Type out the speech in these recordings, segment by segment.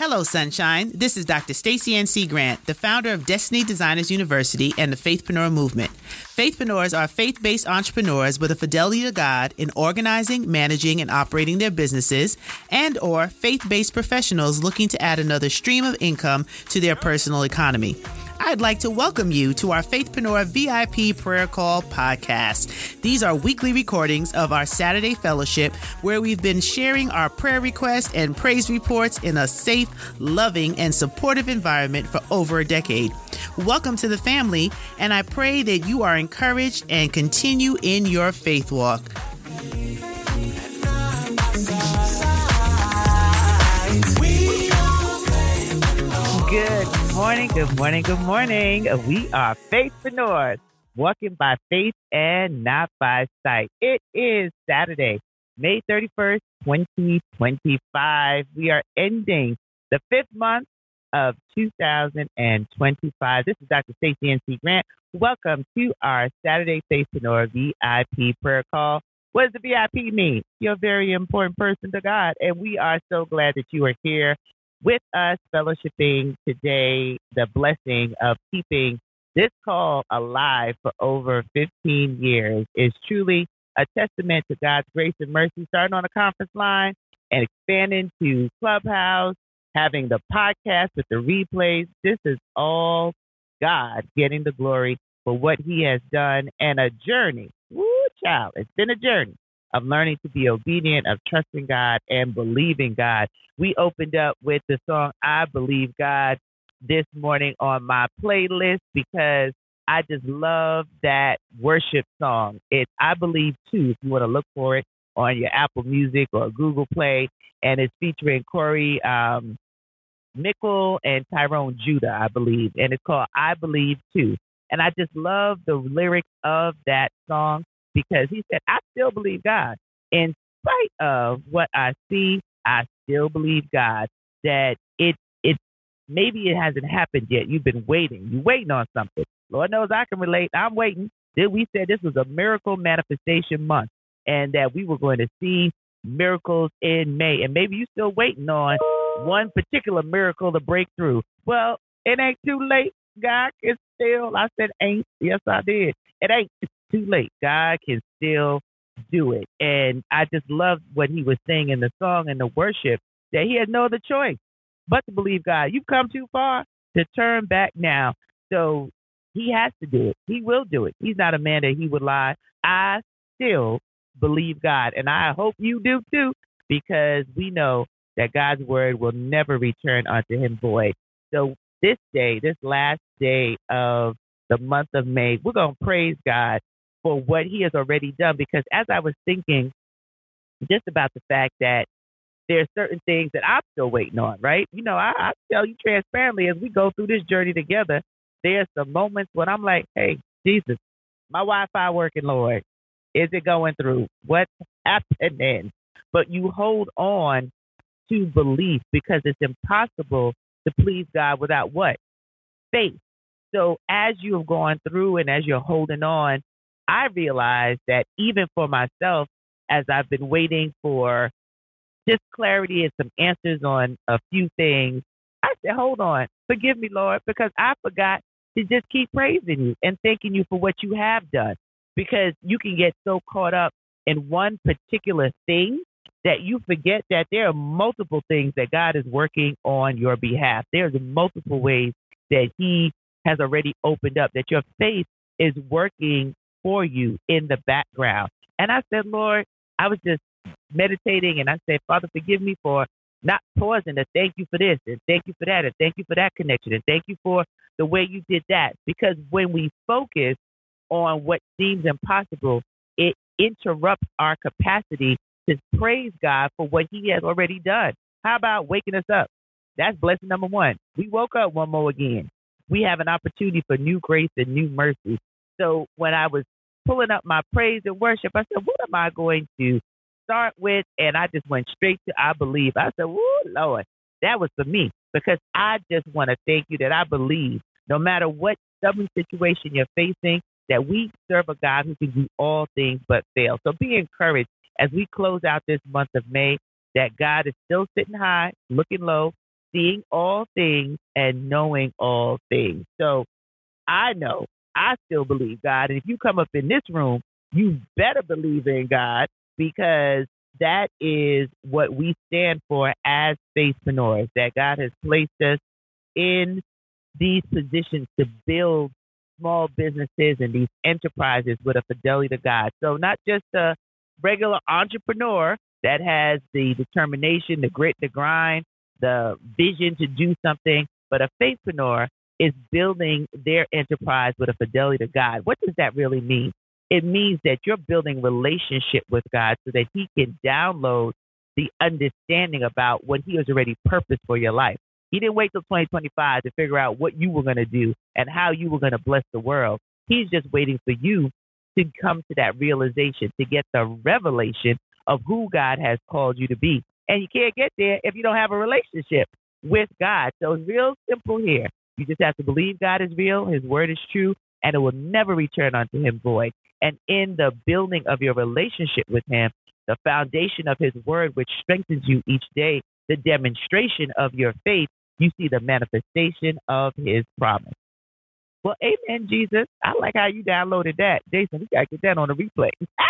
Hello, Sunshine. This is Dr. Stacey N.C. Grant, the founder of Destiny Designers University and the Faithpreneur Movement. Faithpreneurs are faith-based entrepreneurs with a fidelity to God in organizing, managing, and operating their businesses, and or faith-based professionals looking to add another stream of income to their personal economy. I'd like to welcome you to our Faithpreneur VIP Prayer Call podcast. These are weekly recordings of our Saturday fellowship where we've been sharing our prayer requests and praise reports in a safe, loving, and supportive environment for over a decade. Welcome to the family, and I pray that you are encouraged and continue in your faith walk. Good morning, good morning, good morning. We are Faithpreneurs, walking by faith and not by sight. It is Saturday, May 31st, 2025. We are ending the fifth month of 2025. This is Dr. Stacey N.C. Grant. Welcome to our Saturday Faithpreneur VIP prayer call. What does the VIP mean? You're a very important person to God, and we are so glad that you are here with us fellowshipping today. The blessing of keeping this call alive for over 15 years is truly a testament to God's grace and mercy, starting on a conference line and expanding to Clubhouse, having the podcast with the replays. This is all God getting the glory for what he has done, and a journey. Woo, child. It's been a journey of learning to be obedient, of trusting God and believing God. We opened up with the song, I Believe God, this morning on my playlist because I just love that worship song. It's I Believe Too, if you want to look for it on your Apple Music or Google Play, and it's featuring Corey Mickle and Tyrone Judah, I believe, and it's called I Believe Too. And I just love the lyrics of that song because he said, I still believe God. In spite of what I see, I still believe God, that it maybe it hasn't happened yet. You've been waiting. You're waiting on something. Lord knows I can relate. I'm waiting. Then we said this was a miracle manifestation month and that we were going to see miracles in May. And maybe you're still waiting on one particular miracle to break through. Well, it ain't too late. God can still, I said ain't. Yes, I did. It ain't too late. God can still do it. And I just loved what he was saying in the song and the worship, that he had no other choice but to believe God. You've come too far to turn back now. So he has to do it. He will do it. He's not a man that he would lie. I still believe God. And I hope you do too, because we know that God's word will never return unto him void. So this day, this last day of the month of May, we're going to praise God for what he has already done. Because as I was thinking just about the fact that there's certain things that I'm still waiting on, right? You know, I tell you transparently, as we go through this journey together, there's some moments when I'm like, hey, Jesus, my Wi-Fi working, Lord? Is it going through? What's happening? But you hold on to belief, because it's impossible to please God without what? Faith. So as you have gone through and as you're holding on, I realize that even for myself, as I've been waiting for just clarity and some answers on a few things, I said, hold on, forgive me, Lord, because I forgot to just keep praising you and thanking you for what you have done. Because you can get so caught up in one particular thing that you forget that there are multiple things that God is working on your behalf. There's multiple ways that he has already opened up, that your faith is working for you in the background. And I said, Lord, I was just meditating and I said, Father, forgive me for not pausing to thank you for this and thank you for that and thank you for that connection and thank you for the way you did that. Because when we focus on what seems impossible, it interrupts our capacity to praise God for what he has already done. How about waking us up? That's blessing number one. We woke up one more again. We have an opportunity for new grace and new mercy. So when I was pulling up my praise and worship, I said, what am I going to start with? And I just went straight to I believe. I said, oh, Lord, that was for me, because I just want to thank you that I believe no matter what stubborn situation you're facing, that we serve a God who can do all things but fail. So be encouraged as we close out this month of May, that God is still sitting high, looking low, seeing all things and knowing all things. So I know I still believe God. And if you come up in this room, you better believe in God because that is what we stand for as faithpreneurs, that God has placed us in these positions to build small businesses and these enterprises with a fidelity to God. So not just a regular entrepreneur that has the determination, the grit, the grind, the vision to do something, but a faithpreneur is building their enterprise with a fidelity to God. What does that really mean? It means that you're building relationship with God so that he can download the understanding about what he has already purposed for your life. He didn't wait till 2025 to figure out what you were going to do and how you were going to bless the world. He's just waiting for you to come to that realization, to get the revelation of who God has called you to be. And you can't get there if you don't have a relationship with God. So it's real simple here. You just have to believe God is real, his word is true, and it will never return unto him void. And in the building of your relationship with him, the foundation of his word, which strengthens you each day, the demonstration of your faith, you see the manifestation of his promise. Well, amen, Jesus. I like how you downloaded that. Jason, we got to get that on the replay.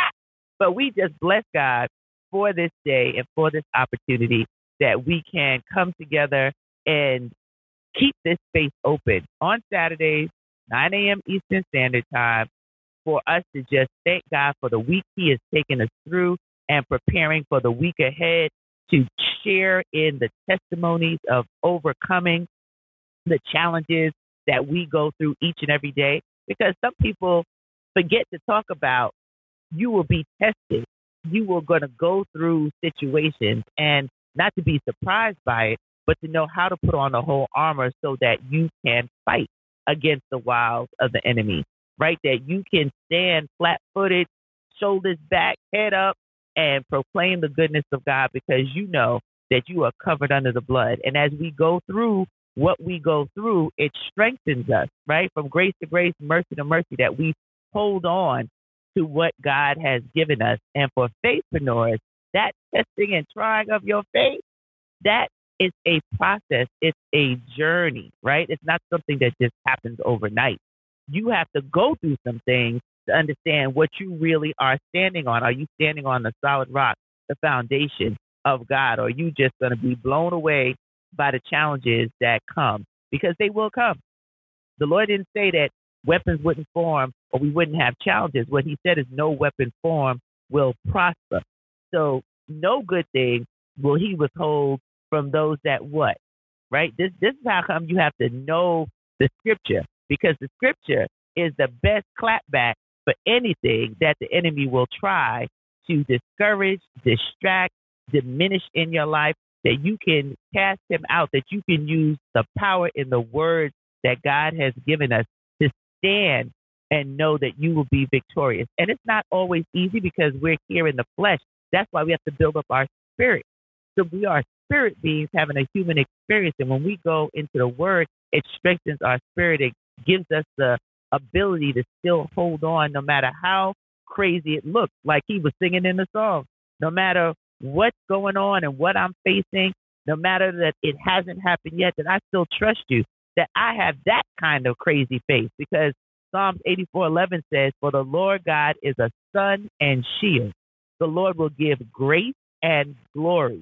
But we just bless God for this day and for this opportunity that we can come together and keep this space open on Saturdays, 9 a.m. Eastern Standard Time, for us to just thank God for the week he has taken us through and preparing for the week ahead, to share in the testimonies of overcoming the challenges that we go through each and every day. Because some people forget to talk about you will be tested. You are going to go through situations, and not to be surprised by it, but to know how to put on the whole armor so that you can fight against the wiles of the enemy, right? That you can stand flat-footed, shoulders back, head up, and proclaim the goodness of God because you know that you are covered under the blood. And as we go through what we go through, it strengthens us, right? From grace to grace, mercy to mercy, that we hold on to what God has given us. And for faithpreneurs, that testing and trying of your faith, that is a process. It's a journey, right? It's not something that just happens overnight. You have to go through some things to understand what you really are standing on. Are you standing on the solid rock, the foundation of God? Or are you just going to be blown away by the challenges that come? Because they will come. The Lord didn't say that weapons wouldn't form or we wouldn't have challenges. What he said is no weapon form will prosper. So no good thing will he withhold from those that what? Right? This is how come you have to know the scripture, because the scripture is the best clapback for anything that the enemy will try to discourage, distract, diminish in your life, that you can cast him out, that you can use the power in the words that God has given us to stand and know that you will be victorious. And it's not always easy because we're here in the flesh. That's why we have to build up our spirit. So we are spirit beings having a human experience. And when we go into the word, it strengthens our spirit. It gives us the ability to still hold on no matter how crazy it looks, like he was singing in the song. No matter what's going on and what I'm facing, no matter that it hasn't happened yet, that I still trust you, that I have that kind of crazy faith, because Psalms 84:11 says, for the Lord God is a sun and shield. The Lord will give grace and glory.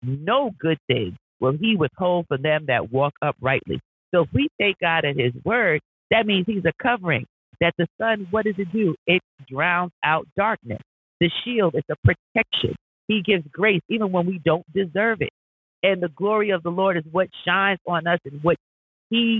No good thing will he withhold from them that walk uprightly. So if we take God at his word, that means he's a covering. That the sun, what does it do? It drowns out darkness. The shield is a protection. He gives grace even when we don't deserve it. And the glory of the Lord is what shines on us and what he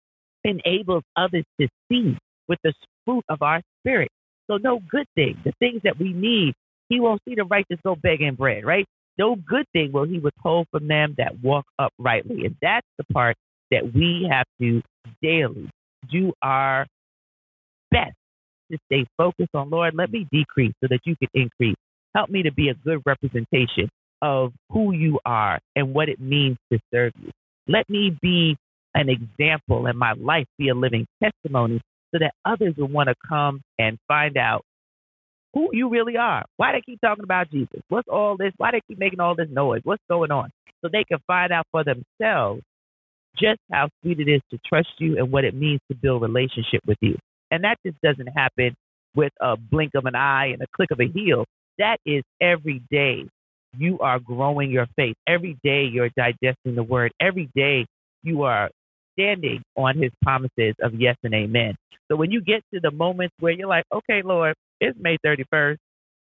enables others to see with the fruit of our spirit. So no good thing, the things that we need, he won't see the righteous go begging bread, right? No good thing will he withhold from them that walk uprightly. And that's the part that we have to daily do our best to stay focused on. Lord, let me decrease so that you can increase. Help me to be a good representation of who you are and what it means to serve you. Let me be an example and my life be a living testimony so that others will want to come and find out who you really are. Why they keep talking about Jesus? What's all this? Why they keep making all this noise? What's going on? so they can find out for themselves just how sweet it is to trust you and what it means to build relationship with you. And that just doesn't happen with a blink of an eye and a click of a heel. That is every day you are growing your faith. Every day you're digesting the word. Every day you are standing on his promises of yes and amen. So when you get to the moments where you're like, okay, Lord, it's May 31st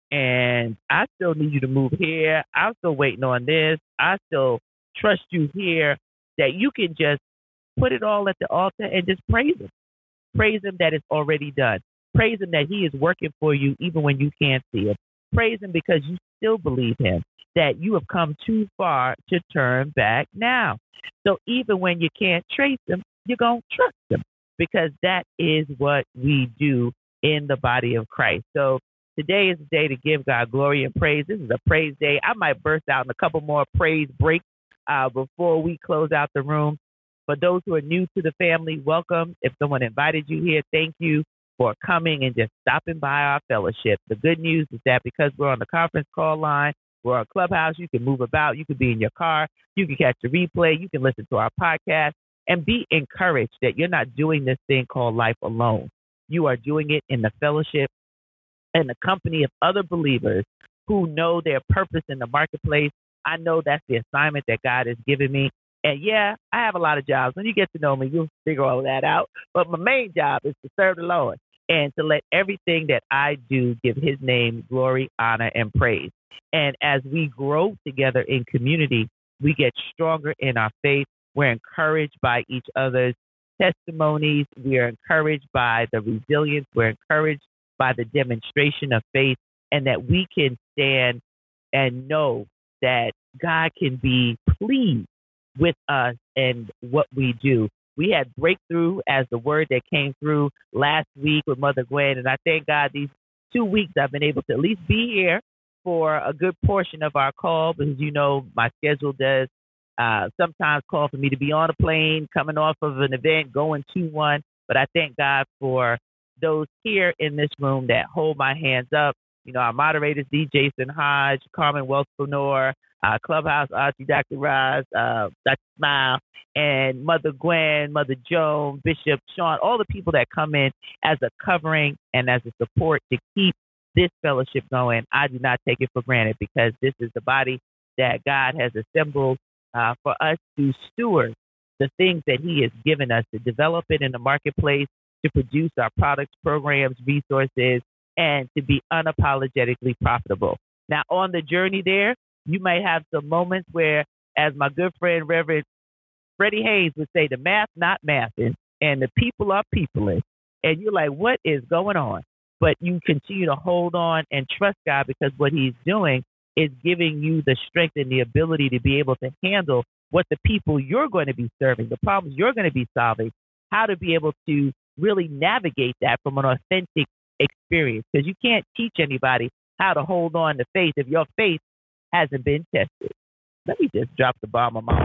and I still need you to move here. I'm still waiting on this. I still trust you here, that you can just put it all at the altar and just praise him. Praise him that it's already done. Praise him that he is working for you even when you can't see him. Praise him because you still believe him, that you have come too far to turn back now. So even when you can't trace him, you're going to trust him, because that is what we do in the body of Christ. So today is the day to give God glory and praise. This is a praise day. I might burst out in a couple more praise breaks before we close out the room. For those who are new to the family, welcome. If someone invited you here, thank you for coming and just stopping by our fellowship. The good news is that because we're on the conference call line, we're on Clubhouse, you can move about, you can be in your car, you can catch the replay, you can listen to our podcast, and be encouraged that you're not doing this thing called life alone. You are doing it in the fellowship and the company of other believers who know their purpose in the marketplace. I know that's the assignment that God has given me. And yeah, I have a lot of jobs. When you get to know me, you'll figure all of that out. But my main job is to serve the Lord and to let everything that I do give his name glory, honor, and praise. And as we grow together in community, we get stronger in our faith. We're encouraged by each other's testimonies. We are encouraged by the resilience. We're encouraged by the demonstration of faith, and that we can stand and know that God can be pleased with us and what we do. We had breakthrough as the word that came through last week with Mother Gwen, and I thank God these 2 weeks I've been able to at least be here for a good portion of our call, because you know my schedule does sometimes call for me to be on a plane, coming off of an event, going to one. But I thank God for those here in this room that hold my hands up. You know, our moderators, D. Jason Hodge, Carmen Wells-Fenor, Clubhouse Auntie Dr. Roz, Dr. Smile, and Mother Gwen, Mother Joan, Bishop Sean, all the people that come in as a covering and as a support to keep this fellowship going. I do not take it for granted, because this is the body that God has assembled for us to steward the things that he has given us, to develop it in the marketplace, to produce our products, programs, resources, and to be unapologetically profitable. Now, on the journey there, you might have some moments where, as my good friend Reverend Freddie Hayes would say, the math not mathing and the people are peopling. And you're like, what is going on? But you continue to hold on and trust God, because what he's doing is giving you the strength and the ability to be able to handle what the people you're going to be serving, the problems you're going to be solving, how to be able to really navigate that from an authentic experience. Because you can't teach anybody how to hold on to faith if your faith hasn't been tested. Let me just drop the bomb on my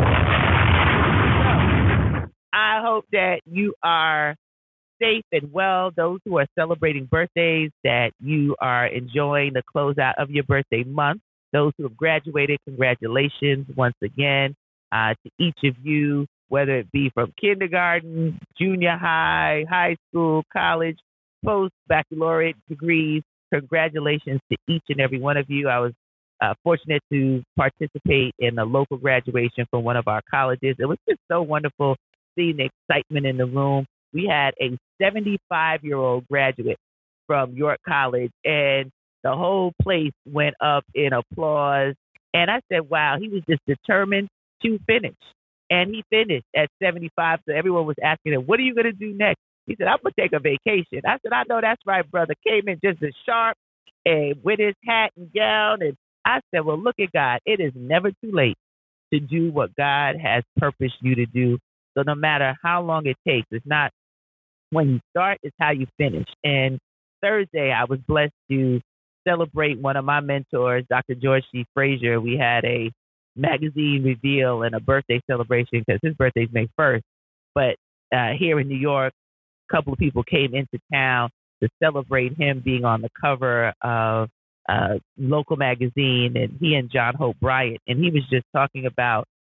own. So, I hope that you are safe and well. Those who are celebrating birthdays, that you are enjoying the closeout of your birthday month. Those who have graduated, congratulations once again to each of you, whether it be from kindergarten, junior high, high school, college, post-baccalaureate degrees. Congratulations to each and every one of you. I was fortunate to participate in a local graduation from one of our colleges. It was just so wonderful seeing the excitement in the room. We had a 75-year-old graduate from York College, and the whole place went up in applause. And I said, wow, he was just determined to finish. And he finished at 75. So everyone was asking him, what are you going to do next? He said, I'm going to take a vacation. I said, I know that's right, brother. Came in just as sharp and with his hat and gown. And I said, well, look at God. It is never too late to do what God has purposed you to do. So no matter how long it takes, it's not when you start, it's how you finish. And Thursday, I was blessed to celebrate one of my mentors, Dr. George C. Frazier. We had a magazine reveal and a birthday celebration, because his birthday is May 1st. But here in New York, a couple of people came into town to celebrate him being on the cover of local magazine, and he and John Hope Bryant. And he was just talking about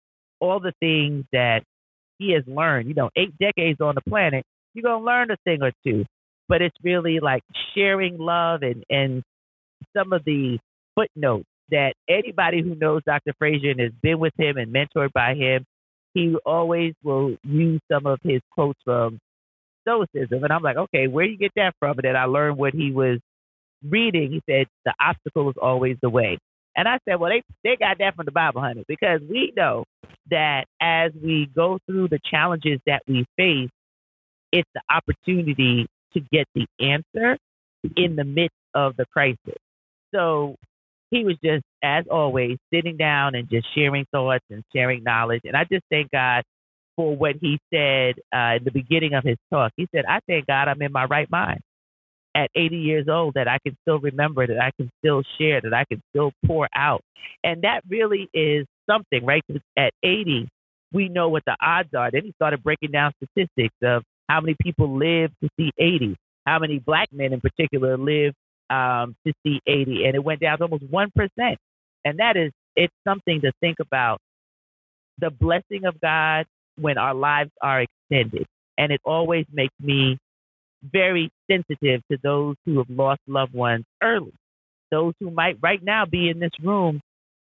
all the things that he has learned. 8 decades on the planet, you're going to learn a thing or two. But it's really like sharing love and some of the footnotes that anybody who knows Dr. Frazier and has been with him and mentored by him, he always will use some of his quotes from Stoicism. And I'm like, okay, where do you get that from? And then I learned what he was reading. He said, the obstacle is always the way. And I said, well, they got that from the Bible, honey, because we know that as we go through the challenges that we face, it's the opportunity to get the answer in the midst of the crisis. So he was just, as always, sitting down and just sharing thoughts and sharing knowledge. And I just thank God for what he said in the beginning of his talk. He said, I thank God I'm in my right mind at 80 years old, that I can still remember, that I can still share, that I can still pour out. And that really is something, right? 'Cause at 80, we know what the odds are. Then he started breaking down statistics of how many people live to see 80, how many black men in particular live to see 80. And it went down to almost 1%. And it's something to think about, the blessing of God when our lives are extended. And it always makes me very sensitive to those who have lost loved ones early, those who might right now be in this room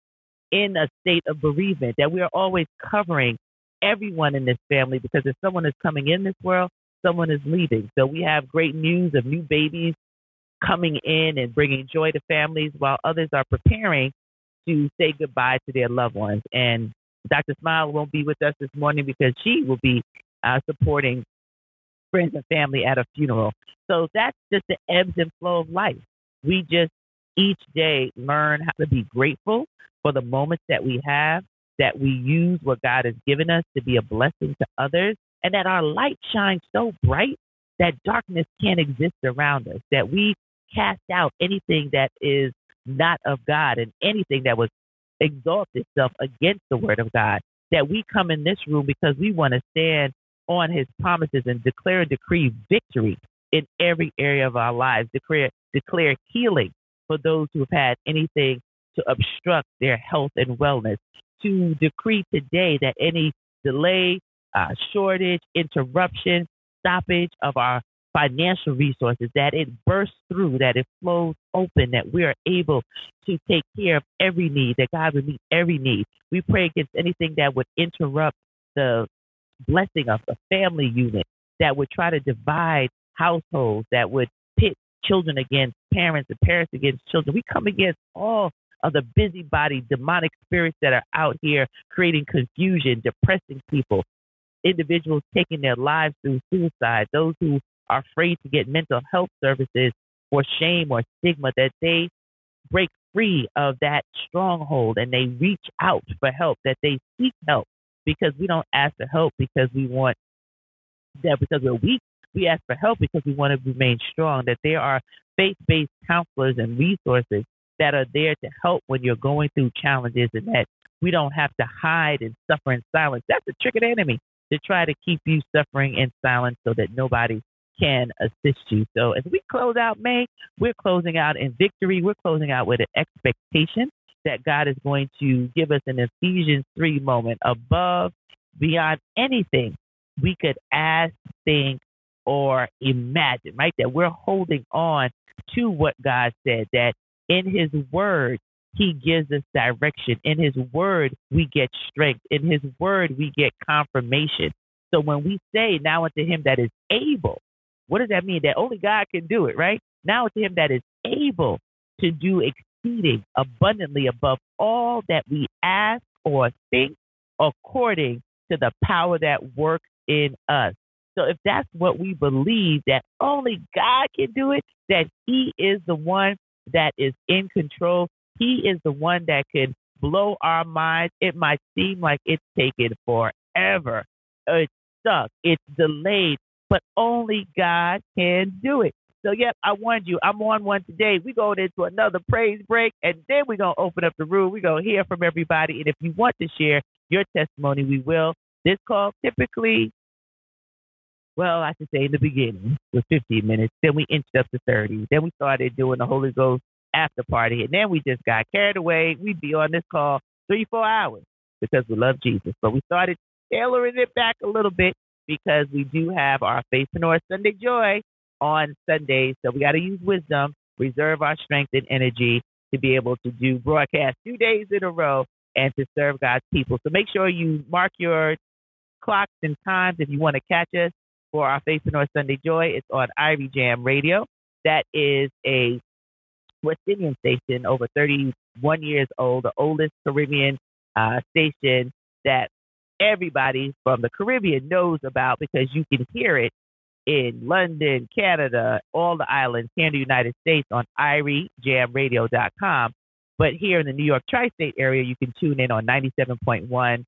in a state of bereavement, that we are always covering everyone in this family, because if someone is coming in this world, someone is leaving. So we have great news of new babies coming in and bringing joy to families, while others are preparing to say goodbye to their loved ones. And Dr. Smile won't be with us this morning because she will be supporting friends and family at a funeral. So that's just the ebbs and flow of life. We just each day learn how to be grateful for the moments that we have, that we use what God has given us to be a blessing to others, and that our light shines so bright that darkness can't exist around us, that we cast out anything that is not of God and anything that would exalt itself against the word of God, that we come in this room because we want to stand on his promises and declare and decree victory in every area of our lives, declare healing for those who have had anything to obstruct their health and wellness, to decree today that any delay, shortage, interruption, stoppage of our financial resources, that it bursts through, that it flows open, that we are able to take care of every need, that God would meet every need. We pray against anything that would interrupt the blessing of the family unit, that would try to divide households, that would pit children against parents and parents against children. We come against all of the busybody demonic spirits that are out here creating confusion, depressing people, individuals taking their lives through suicide, those who are afraid to get mental health services for shame or stigma, that they break free of that stronghold and they reach out for help, that they seek help, because we don't ask for help because we want that, because we're weak. We ask for help because we want to remain strong, that there are faith-based counselors and resources that are there to help when you're going through challenges, and that we don't have to hide and suffer in silence. That's the trick of the enemy, to try to keep you suffering in silence so that nobody can assist you. So as we close out May, we're closing out in victory. We're closing out with an expectation that God is going to give us an Ephesians 3 moment above, beyond anything we could ask, think, or imagine, right? That we're holding on to what God said, that in his word, he gives us direction. In his word, we get strength. In his word, we get confirmation. So when we say, now unto him that is able, what does that mean? That only God can do it, right? Now unto him that is able to do exceeding abundantly above all that we ask or think, according to the power that works in us. So if that's what we believe, that only God can do it, that he is the one that is in control, he is the one that can blow our minds. It might seem like it's taken forever. It's stuck. It's delayed. But only God can do it. So, yep, I warned you. I'm on one today. We're going into another praise break, and then we're going to open up the room. We're going to hear from everybody. And if you want to share your testimony, we will. This call typically, well, I should say in the beginning was 15 minutes. Then we inched up to 30. Then we started doing the Holy Ghost after party. And then we just got carried away. We'd be on this call 3-4 hours. because we love Jesus. But we started tailoring it back a little bit because we do have our Faithpreneur Sunday Joy on Sundays. So we got to use wisdom, reserve our strength and energy to be able to do broadcast 2 days in a row and to serve God's people. So make sure you mark your clocks and times if you want to catch us for our Faithpreneur Sunday Joy. It's on Irie Jam Radio. That is a West Indian station, over 31 years old, the oldest Caribbean station that everybody from the Caribbean knows about because you can hear it in London, Canada, all the islands, here in the United States on IrieJamRadio.com. But here in the New York tri-state area, you can tune in on 97.1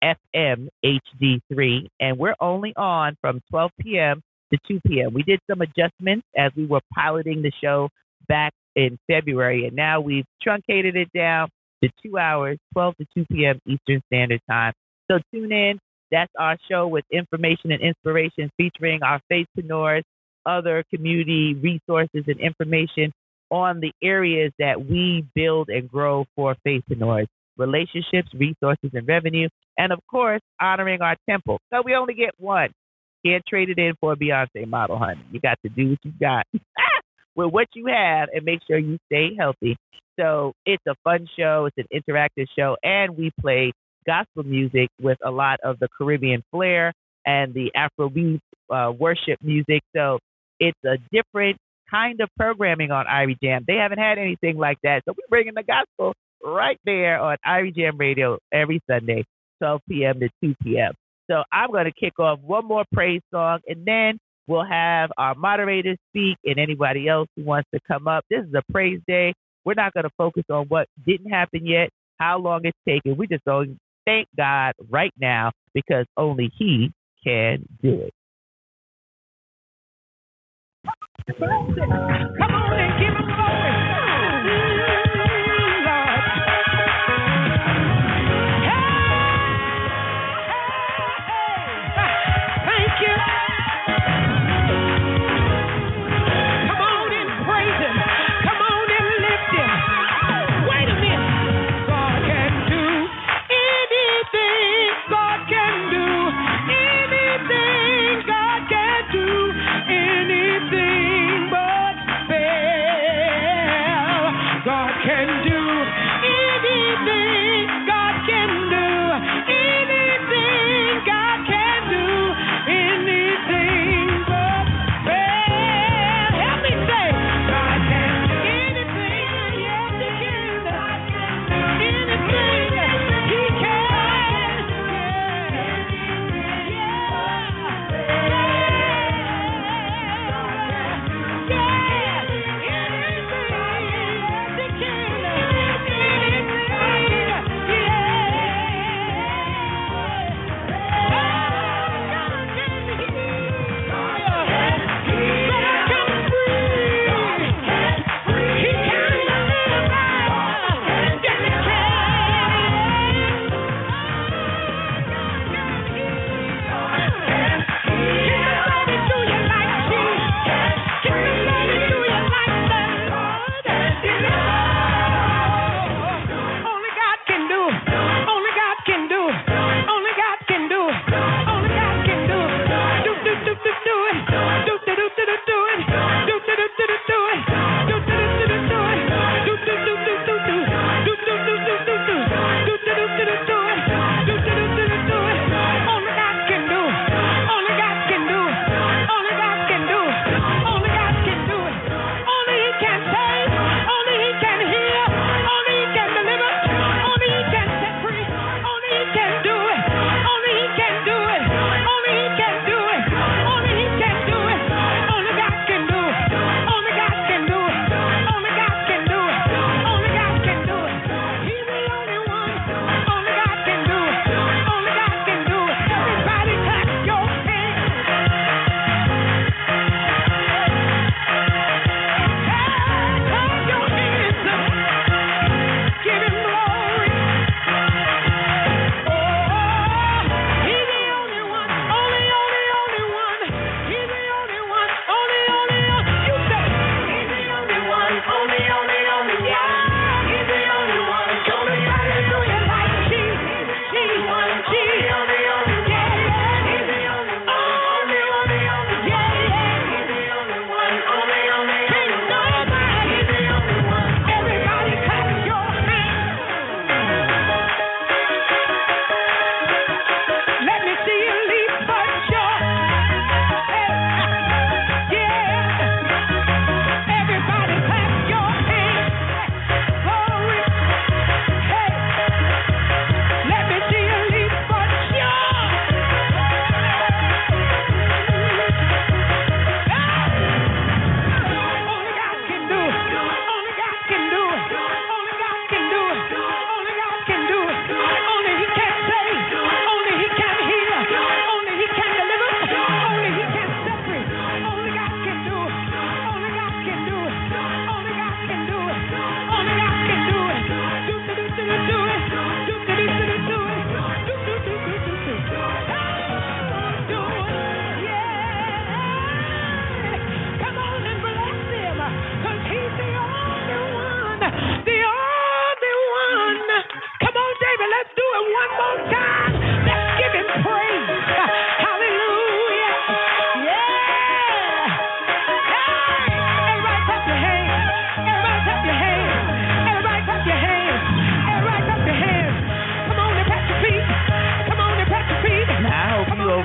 FM HD3. And we're only on from 12 p.m. to 2 p.m. We did some adjustments as we were piloting the show back in February, and now we've truncated it down to 2 hours, 12 to 2 p.m. Eastern Standard Time. So tune in. That's our show with information and inspiration featuring our faithpreneurs, other community resources and information on the areas that we build and grow for faithpreneurs, relationships, resources, and revenue, and of course, honoring our temple. So we only get one. Can't trade it in for a Beyonce model, honey. You got to do what you got with what you have and make sure you stay healthy. So it's a fun show. It's an interactive show, and we play gospel music with a lot of the Caribbean flair and the Afrobeat worship music. So it's a different kind of programming on Irie Jam. They haven't had anything like that. So we're bringing the gospel right there on Irie Jam Radio every Sunday, 12 p.m. to 2 p.m. So I'm going to kick off one more praise song, and then we'll have our moderators speak and anybody else who wants to come up. This is a praise day. We're not going to focus on what didn't happen yet, how long it's taken. We're just going to thank God right now because only He can do it. Come on and give Him glory. Anything but fail.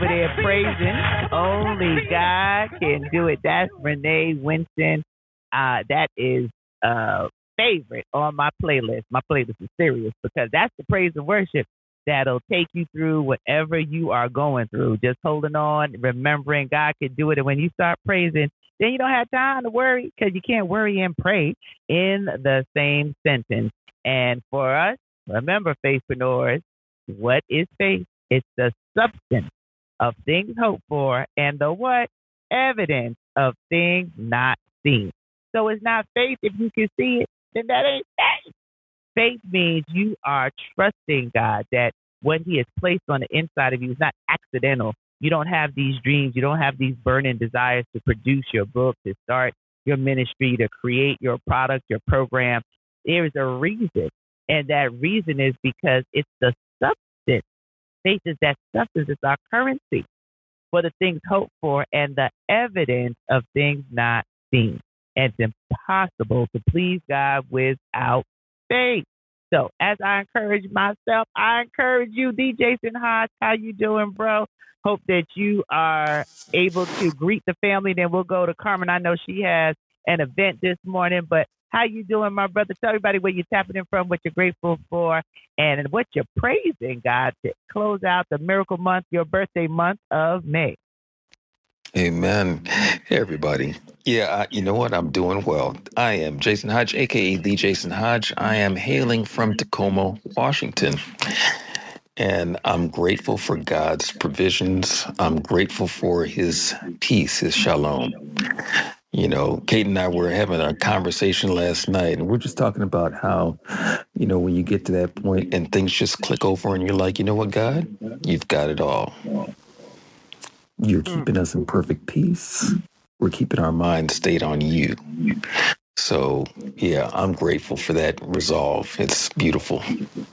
over there praising. Only God can do it. That's Renee Winston. That is favorite on my playlist. My playlist is serious because that's the praise and worship that'll take you through whatever you are going through. Just holding on, remembering God can do it. And when you start praising, then you don't have time to worry because you can't worry and pray in the same sentence. And for us, remember, faithpreneurs, what is faith? It's the substance of things hoped for and the what? Evidence of things not seen. So it's not faith if you can see it, then that ain't faith. Faith means you are trusting God that what He has placed on the inside of you is not accidental. You don't have these dreams. You don't have these burning desires to produce your book, to start your ministry, to create your product, your program. There is a reason. And that reason is because it's the substance. Faith is that substance. It's our currency for the things hoped for and the evidence of things not seen. And it's impossible to please God without faith. So as I encourage myself, I encourage you, D. Jason Hodge. How you doing, bro? Hope that you are able to greet the family. Then we'll go to Carmen. I know she has an event this morning, but how you doing, my brother? Tell everybody where you're tapping in from, what you're grateful for, and what you're praising God to close out the miracle month, your birthday month of May. Amen. Hey, everybody. Yeah, you know what? I'm doing well. I am Jason Hodge, a.k.a. The Jason Hodge. I am hailing from Tacoma, Washington. And I'm grateful for God's provisions. I'm grateful for His peace, His shalom. You know, Kate and I were having a conversation last night, and we're just talking about how, you know, when you get to that point and things just click over and you're like, you know what, God, you've got it all. You're keeping us in perfect peace. We're keeping our mind stayed on you. So, yeah, I'm grateful for that resolve. It's beautiful.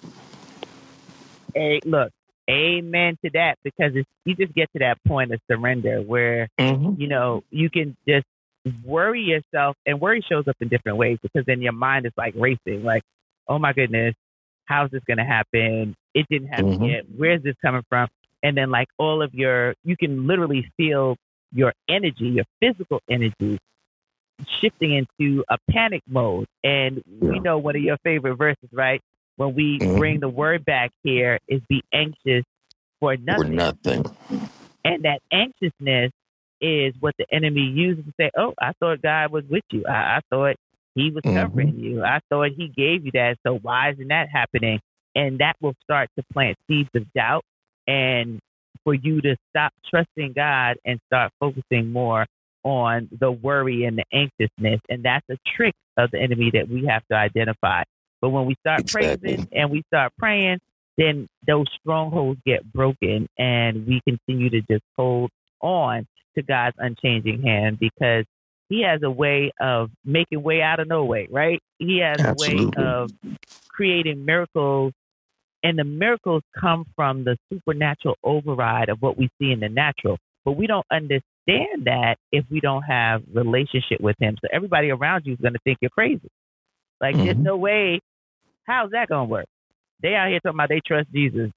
Hey, look, amen to that, because you just get to that point of surrender where, you know, you can just worry yourself, and worry shows up in different ways because then your mind is like racing, like, oh my goodness, how's this going to happen? It didn't happen yet. Where's this coming from? And then like all of you can literally feel your energy, your physical energy shifting into a panic mode. And we know one of your favorite verses, right? When we bring the word back here is be anxious for nothing. For nothing. And that anxiousness is what the enemy uses to say, oh, I thought God was with you. I thought He was covering you. I thought He gave you that. So why isn't that happening? And that will start to plant seeds of doubt, and for you to stop trusting God and start focusing more on the worry and the anxiousness. And that's a trick of the enemy that we have to identify. But when we start praising and we start praying, then those strongholds get broken and we continue to just hold on to God's unchanging hand, because He has a way of making way out of no way, right? He has a way of creating miracles, and the miracles come from the supernatural override of what we see in the natural. But we don't understand that if we don't have relationship with Him. So everybody around you is going to think you're crazy. Like, there's no way. How's that going to work? They out here talking about they trust Jesus.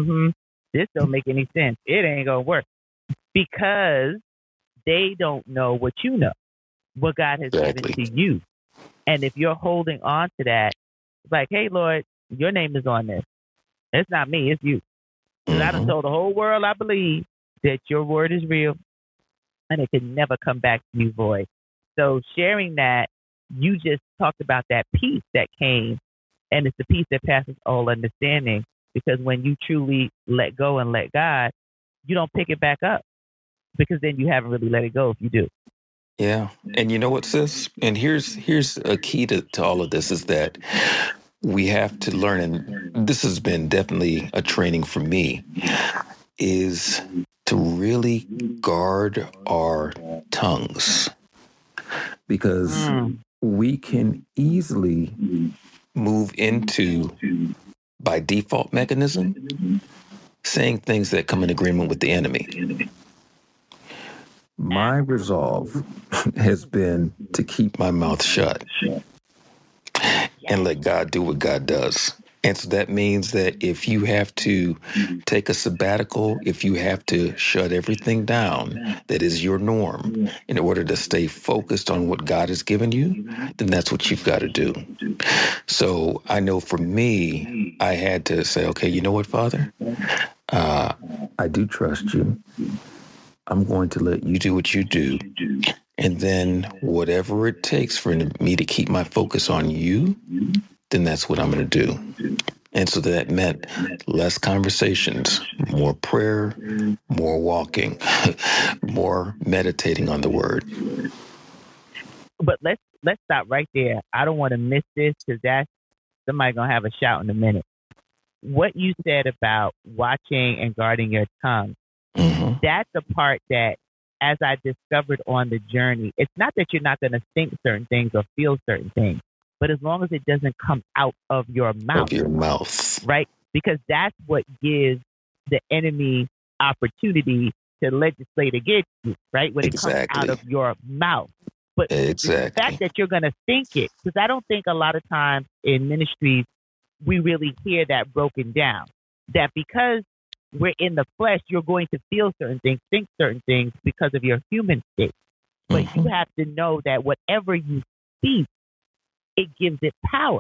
This don't make any sense. It ain't going to work, because they don't know what you know, what God has given to you. And if you're holding on to that, it's like, hey, Lord, your name is on this. It's not me, it's you. Because I done told the whole world I believe that your word is real and it can never come back to you void. So sharing that, you just talked about that peace that came, and it's the peace that passes all understanding, because when you truly let go and let God, you don't pick it back up, because then you haven't really let it go if you do. Yeah. And you know what, sis? And here's a key to all of this, is that we have to learn, and this has been definitely a training for me, is to really guard our tongues, because we can easily move into, by default mechanism, saying things that come in agreement with the enemy. My resolve has been to keep my mouth shut and let God do what God does. And so that means that if you have to take a sabbatical, if you have to shut everything down that is your norm in order to stay focused on what God has given you, then that's what you've got to do. So I know for me, I had to say, okay, you know what, Father? I do trust you. I'm going to let you do what you do. And then whatever it takes for me to keep my focus on you, then that's what I'm going to do. And so that meant less conversations, more prayer, more walking, more meditating on the word. But let's stop right there. I don't want to miss this because that's somebody gonna have a shout in a minute. What you said about watching and guarding your tongue, that's a part that, as I discovered on the journey, it's not that you're not going to think certain things or feel certain things, but as long as it doesn't come out of your mouth. Right? Because that's what gives the enemy opportunity to legislate against you, right? When it comes out of your mouth. But the fact that you're going to think it, because I don't think a lot of times in ministries we really hear that broken down, that because we're in the flesh, you're going to feel certain things, think certain things because of your human state. But you have to know that whatever you speak, it gives it power.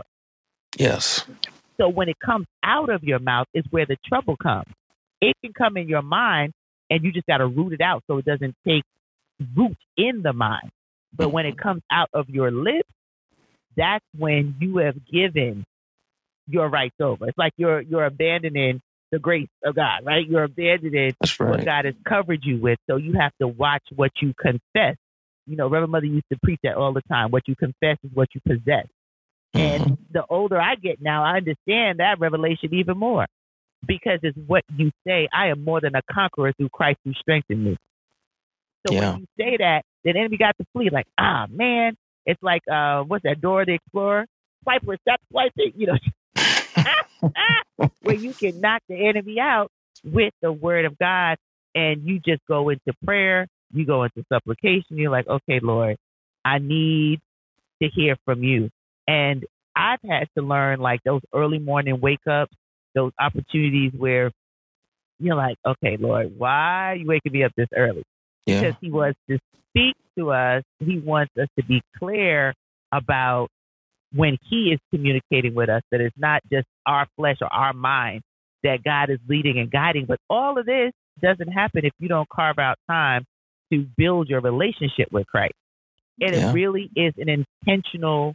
Yes. So when it comes out of your mouth is where the trouble comes. It can come in your mind and you just got to root it out so it doesn't take root in the mind. But when it comes out of your lips, that's when you have given your rights over. It's like you're abandoning the grace of God, right? You're abandoning what God has covered you with. So you have to watch what you confess. You know, Reverend Mother used to preach that all the time. What you confess is what you possess. And the older I get now, I understand that revelation even more because it's what you say. I am more than a conqueror through Christ who strengthened me. So when you say that, the enemy got to flee. Like, man, it's like, what's that, Dora the Explorer? Swiper, stop swiping, you know, where you can knock the enemy out with the word of God and you just go into prayer, you go into supplication. You're like, okay, Lord, I need to hear from you. And I've had to learn like those early morning wake ups, those opportunities where you're like, okay, Lord, why are you waking me up this early? Because he wants to speak to us. He wants us to be clear about when he is communicating with us, that it's not just our flesh or our mind, that God is leading and guiding. But all of this doesn't happen if you don't carve out time to build your relationship with Christ. And it really is an intentional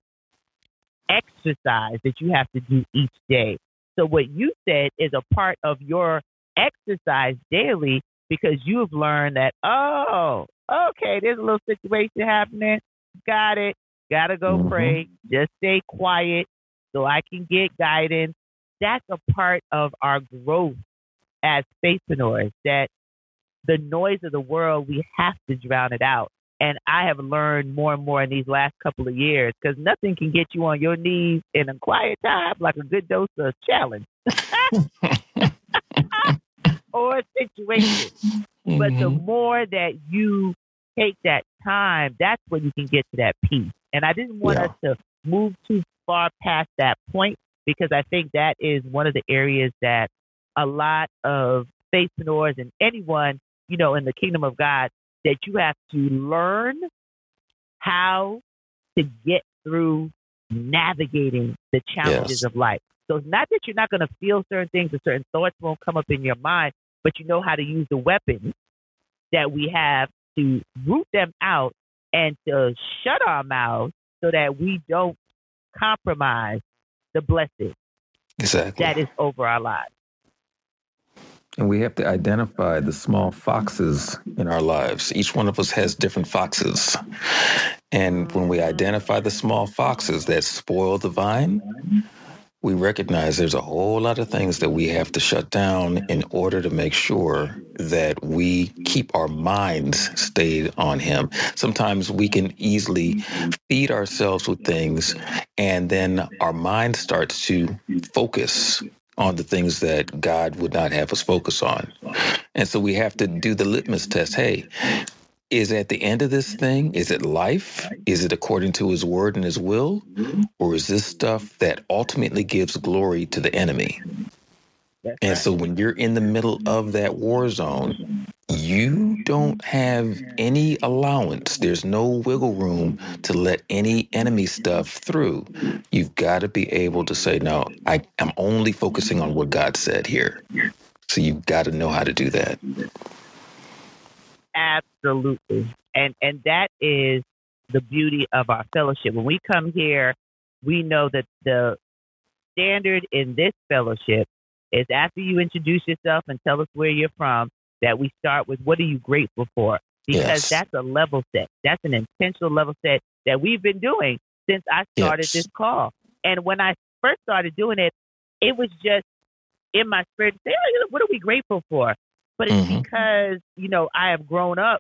exercise that you have to do each day. So what you said is a part of your exercise daily because you've learned that, oh, okay, there's a little situation happening. Got it. Got to go pray. Just stay quiet so I can get guidance. That's a part of our growth as faithpreneurs, that the noise of the world, we have to drown it out. And I have learned more and more in these last couple of years because nothing can get you on your knees in a quiet time like a good dose of challenge or a situation. But the more that you take that time, that's when you can get to that peace. And I didn't want us to move too far past that point because I think that is one of the areas that a lot of faithpreneurs and anyone, you know, in the kingdom of God, that you have to learn how to get through navigating the challenges of life. So it's not that you're not going to feel certain things or certain thoughts won't come up in your mind, but you know how to use the weapons that we have to root them out and to shut our mouths so that we don't compromise the blessing that is over our lives. And we have to identify the small foxes in our lives. Each one of us has different foxes. And when we identify the small foxes that spoil the vine, we recognize there's a whole lot of things that we have to shut down in order to make sure that we keep our minds stayed on him. Sometimes we can easily feed ourselves with things, and then our mind starts to focus on the things that God would not have us focus on. And so we have to do the litmus test. Hey, is at the end of this thing, is it life? Is it according to his word and his will? Or is this stuff that ultimately gives glory to the enemy? That's And right. so when you're in the middle of that war zone, you don't have any allowance. There's no wiggle room to let any enemy stuff through. You've got to be able to say, no, I'm only focusing on what God said here. So you've got to know how to do that. Absolutely. And that is the beauty of our fellowship. When we come here, we know that the standard in this fellowship is after you introduce yourself and tell us where you're from, that we start with what are you grateful for? Because Yes. that's a level set. That's an intentional level set that we've been doing since I started Yes. this call. And when I first started doing it, it was just in my spirit to say, oh, what are we grateful for? But it's because, I have grown up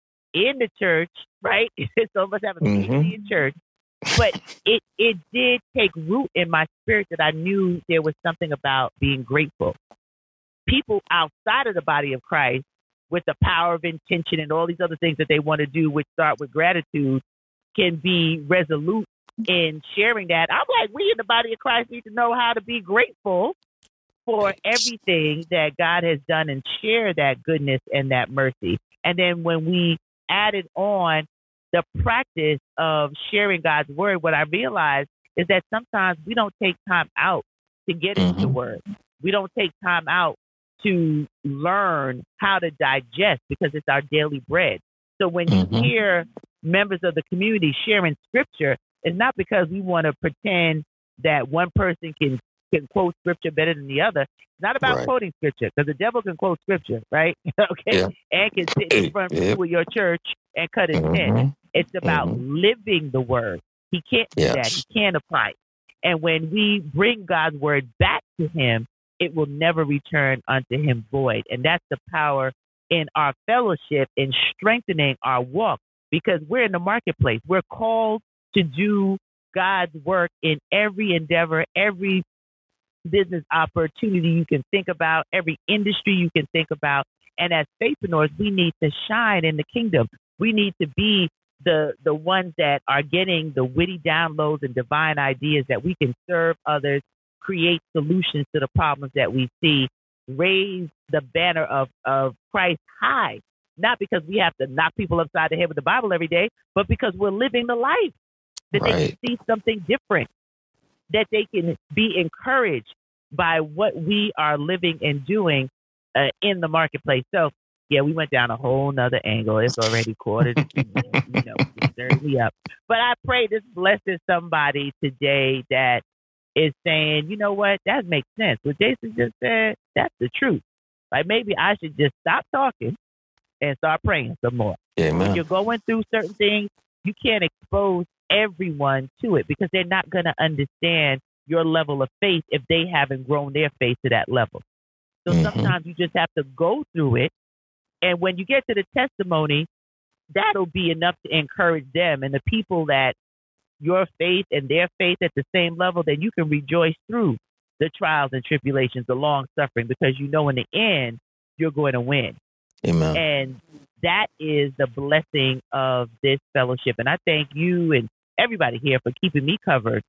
in the church, right? So I must have a PhD in church. But it did take root in my spirit that I knew there was something about being grateful. People outside of the body of Christ, with the power of intention and all these other things that they want to do, which start with gratitude, can be resolute in sharing that. I'm like, we in the body of Christ need to know how to be grateful for everything that God has done and share that goodness and that mercy. And then when we added on the practice of sharing God's word, what I realized is that sometimes we don't take time out to get into the word. We don't take time out to learn how to digest because it's our daily bread. So when you hear members of the community sharing scripture, it's not because we want to pretend that one person can quote scripture better than the other. It's not about quoting scripture, because the devil can quote scripture, right? Okay, Yeah. and can sit in the front pew of your church and cut his tent. It's about living the word. He can't do that. He can't apply it. And when we bring God's word back to him, it will never return unto him void. And that's the power in our fellowship in strengthening our walk, because we're in the marketplace. We're called to do God's work in every endeavor, every business opportunity you can think about, every industry you can think about. And as faithpreneurs, we need to shine in the kingdom. We need to be the ones that are getting the witty downloads and divine ideas that we can serve others, create solutions to the problems that we see, raise the banner of Christ high, not because we have to knock people upside the head with the Bible every day, but because we're living the life, that they can see something different, that they can be encouraged by what we are living and doing in the marketplace. So, yeah, we went down a whole nother angle. It's already quarter to 2. Stirred me up. But I pray this blesses somebody today that is saying, you know what, that makes sense. What Jason just said, that's the truth. Like, maybe I should just stop talking and start praying some more. Amen. When you're going through certain things, you can't expose everyone to it, because they're not going to understand your level of faith if they haven't grown their faith to that level. So sometimes you just have to go through it. And when you get to the testimony, that'll be enough to encourage them. And the people that your faith and their faith at the same level, then you can rejoice through the trials and tribulations, the long suffering, because you know in the end, you're going to win. Amen. And that is the blessing of this fellowship. And I thank you and everybody here for keeping me covered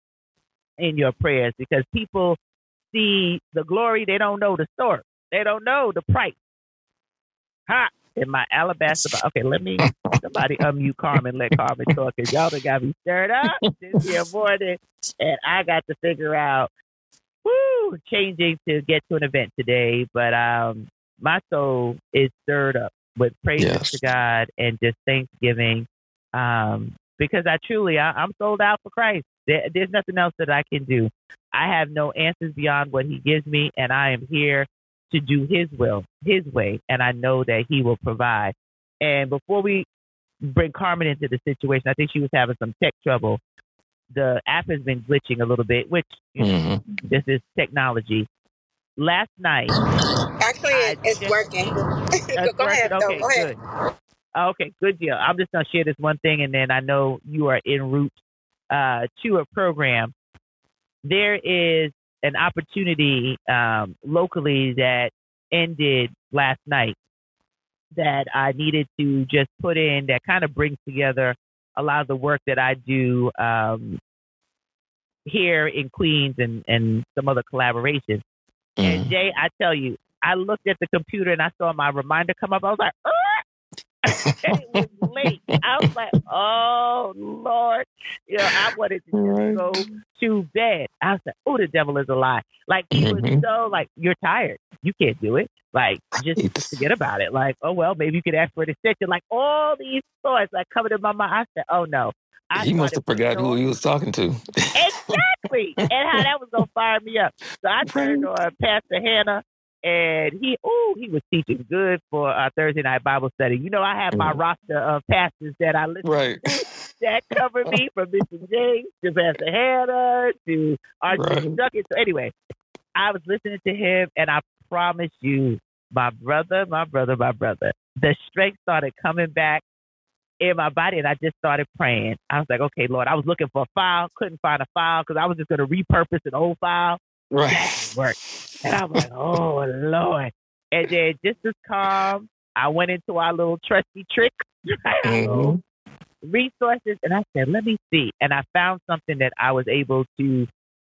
in your prayers, because people see the glory. They don't know the story. They don't know the price. Ha! In my alabaster box. Okay, let me, somebody unmute Carmen, let Carmen talk, because y'all done got me stirred up this here morning, and I got to figure out, changing to get to an event today. But my soul is stirred up with praises to God and just thanksgiving, because I'm sold out for Christ. There's nothing else that I can do. I have no answers beyond what he gives me, and I am here to do his will, his way, and I know that he will provide. And before we bring Carmen into the situation, I think she was having some tech trouble. The app has been glitching a little bit, which this is technology. Last night, actually, it's working. It's Go working. ahead. Okay, Go ahead. good. Okay, good deal. I'm just gonna share this one thing, and then I know you are en route to a program. There is an opportunity locally that ended last night. that I needed to just put in that kind of brings together a lot of the work that I do here in Queens and some other collaborations. And Jay, I tell you, I looked at the computer and I saw my reminder come up. I was like, and it was late. I was like, oh, Lord. I wanted to just go to bed. I was like, oh, the devil is a lie. Like, he was so, like, you're tired. You can't do it. Like, just forget about it. Like, oh, well, maybe you could ask for an extension. Like, all these thoughts, like, coming in my mind. I said, oh, no. He must have forgot who he was talking to. Exactly. And how that was going to fire me up. So I turned on Pastor Hannah, and he was teaching good for Thursday night Bible study. I have my roster of pastors that I listen to that cover me, from Mr. James to Pastor Hannah to Archbishop Duckett. So anyway, I was listening to him, and I promise you, my brother, the strength started coming back in my body, and I just started praying. I was like, okay, Lord, I was looking for a file, couldn't find a file because I was just going to repurpose an old file. That didn't work. And I was like, oh, Lord. And then just as calm, I went into our little trusty trick, our little resources, and I said, let me see. And I found something that I was able to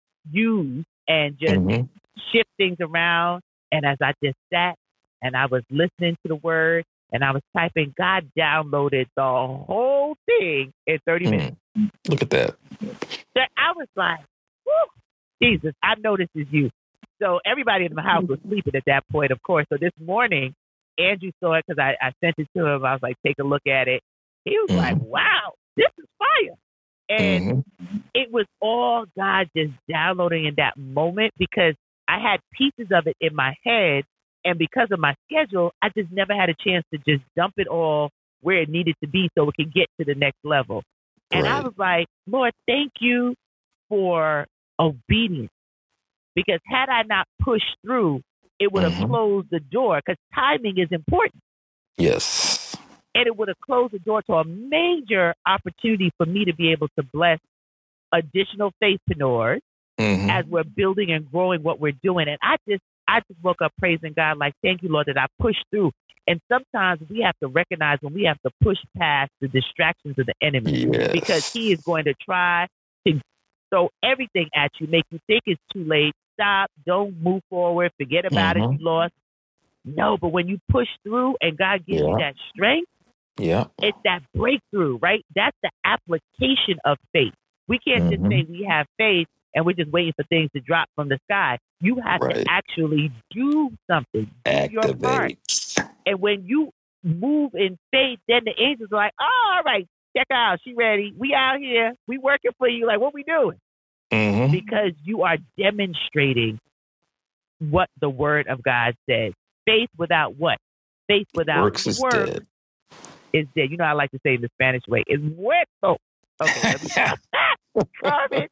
use and just shift things around. And as I just sat and I was listening to the word, and I was typing, God downloaded the whole thing in 30 minutes. Look at that. So I was like, whew, Jesus, I know this is you. So everybody in the house was sleeping at that point, of course. So this morning, Andrew saw it because I sent it to him. I was like, take a look at it. He was like, wow, this is fire. And it was all God just downloading in that moment, because I had pieces of it in my head. And because of my schedule, I just never had a chance to just dump it all where it needed to be so it could get to the next level. And I was like, Lord, thank you for obedience. Because had I not pushed through, it would have closed the door, because timing is important. Yes. And it would have closed the door to a major opportunity for me to be able to bless additional faithpreneurs as we're building and growing what we're doing. And I just woke up praising God, like, thank you, Lord, that I pushed through. And sometimes we have to recognize when we have to push past the distractions of the enemy, because he is going to try to throw everything at you, make you think it's too late. Stop, don't move forward, forget about it, you lost. No, but when you push through and God gives you that strength, it's that breakthrough, right? That's the application of faith. We can't just say we have faith and we're just waiting for things to drop from the sky. You have to actually do something. Do your part. And when you move in faith, then the angels are like, oh, all right, check out. She ready. We out here. We working for you. Like, what we doing? Because you are demonstrating what the word of God says. Faith without what? Faith without works is dead. Is dead. You know, I like to say in the Spanish way, is muerto. Okay, Carmen.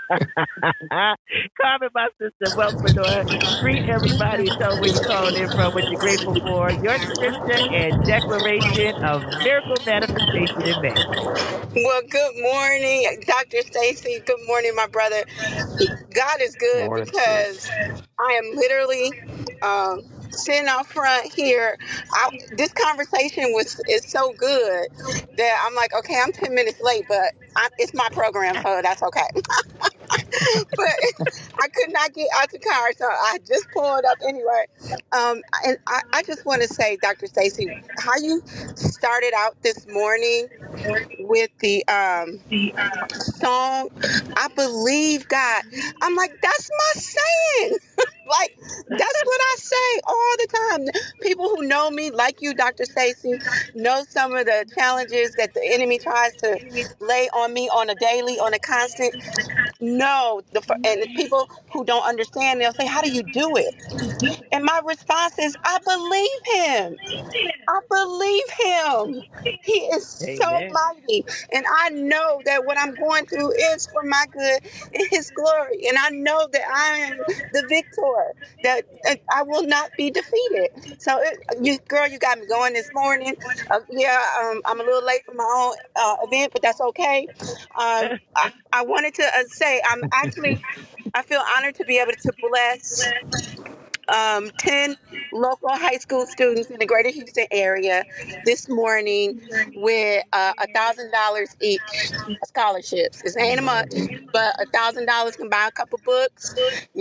Carmen, my sister, wellpreneur. Greet everybody and tell them where you're calling in from, what you're grateful for, your scripture and declaration of miracle manifestation in May. Well, good morning, Dr. Stacy. Good morning, my brother. God is good because I am literally sitting out front here. This conversation is so good that I'm like, okay, I'm 10 minutes late, but it's my program, so that's okay. But I could not get out the car, so I just pulled up anyway. And I just want to say, Dr. Stacy, how you started out this morning with the song, I believe God. I'm like, that's my saying. Like, that's what I say all the time. People who know me, like you, Dr. Stacy, know some of the challenges that the enemy tries to lay on me on a daily, on a constant. No, and people who don't understand, they'll say, how do you do it? And my response is, I believe him. I believe him. He is so mighty. And I know that what I'm going through is for my good and his glory. And I know that I am the victor, that I will not be defeated. So, girl, you got me going this morning. I'm a little late for my own event, but that's okay. I wanted to say, I feel honored to be able to bless 10 local high school students in the greater Houston area this morning with $1,000 each scholarships. It ain't much, but $1,000 can buy a couple books,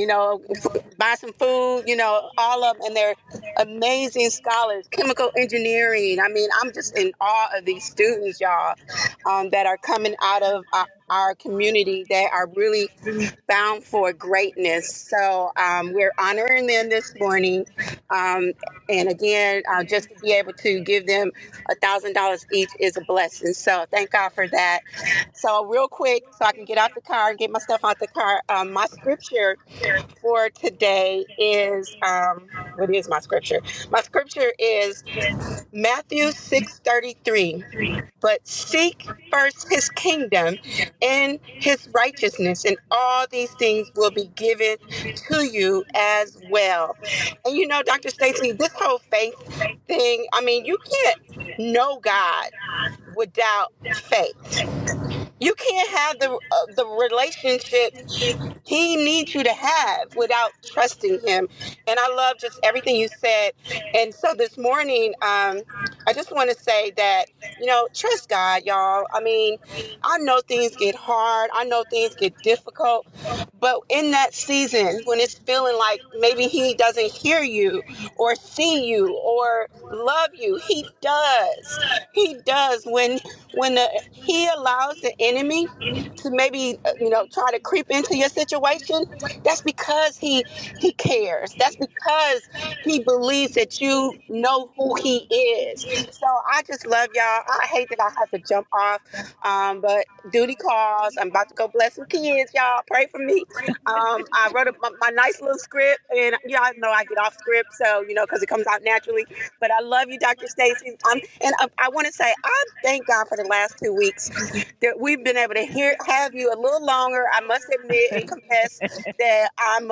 buy some food, all of them. And they're amazing scholars, chemical engineering. I mean, I'm just in awe of these students, y'all, that are coming out of our community that are really bound for greatness. So we're honoring them this morning. And again, just to be able to give them $1,000 each is a blessing. So thank God for that. So real quick, so I can get out the car and get my stuff out the car. My scripture for today is, what is my scripture? My scripture is Matthew 6:33. But seek first his kingdom and his righteousness, and all these things will be given to you as well. And Dr. Stacy, this whole faith thing, I mean, you can't know God without faith. You can't have the relationship he needs you to have without trusting him. And I love just everything you said. And so this morning, I just want to say that, trust God, y'all. I mean, I know things get hard. I know things get difficult. But in that season, when it's feeling like maybe he doesn't hear you or see you or love you, he does. He does. When he allows the enemy to maybe try to creep into your situation, that's because he cares. That's because he believes that you know who he is. So I just love y'all. I hate that I have to jump off, but duty calls. I'm about to go bless some kids. Y'all pray for me. I wrote my nice little script, and y'all know I get off script, so because it comes out naturally. But I love you, Dr. Stacy. I want to say I thank God for the last 2 weeks that we've been able to have you a little longer. I must admit and confess that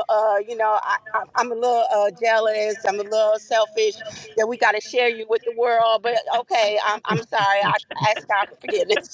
I'm a little jealous. I'm a little selfish that we got to share you with the world. But okay, I'm sorry. I ask God for forgiveness.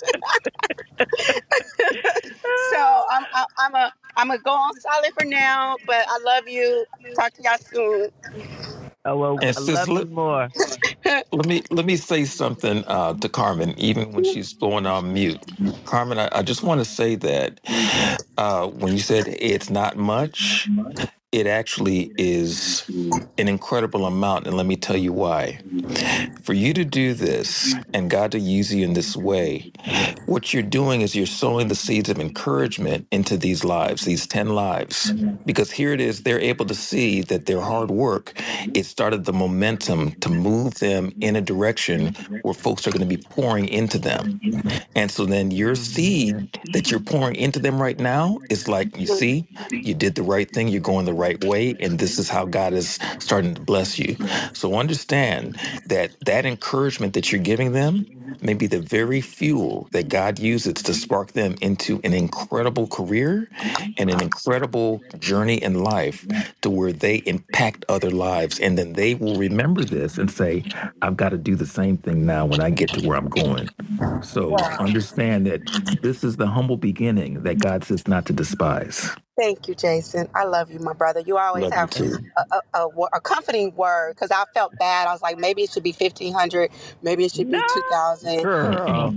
So I'm gonna go on solid for now. But I love you. Talk to y'all soon. Oh, well, And I sis, love you more. let me say something to Carmen, even when she's going on mute. Carmen, I just want to say that when you said it's not much, it actually is an incredible amount, and let me tell you why. For you to do this and God to use you in this way, what you're doing is you're sowing the seeds of encouragement into these lives, these 10 lives. Because here it is, they're able to see that their hard work, it started the momentum to move them in a direction where folks are going to be pouring into them. And so then your seed that you're pouring into them right now is like, you see, you did the right thing, you're going the right way, and this is how God is starting to bless you. So understand that that encouragement that you're giving them may be the very fuel that God uses to spark them into an incredible career and an incredible journey in life to where they impact other lives. And then they will remember this and say, I've got to do the same thing now when I get to where I'm going. So understand that this is the humble beginning that God says not to despise. Thank you, Jason. I love you, my brother. You always Love you have too. a comforting word, because I felt bad. I was like, maybe it should be 1,500, maybe it should No, be 2,000. girl,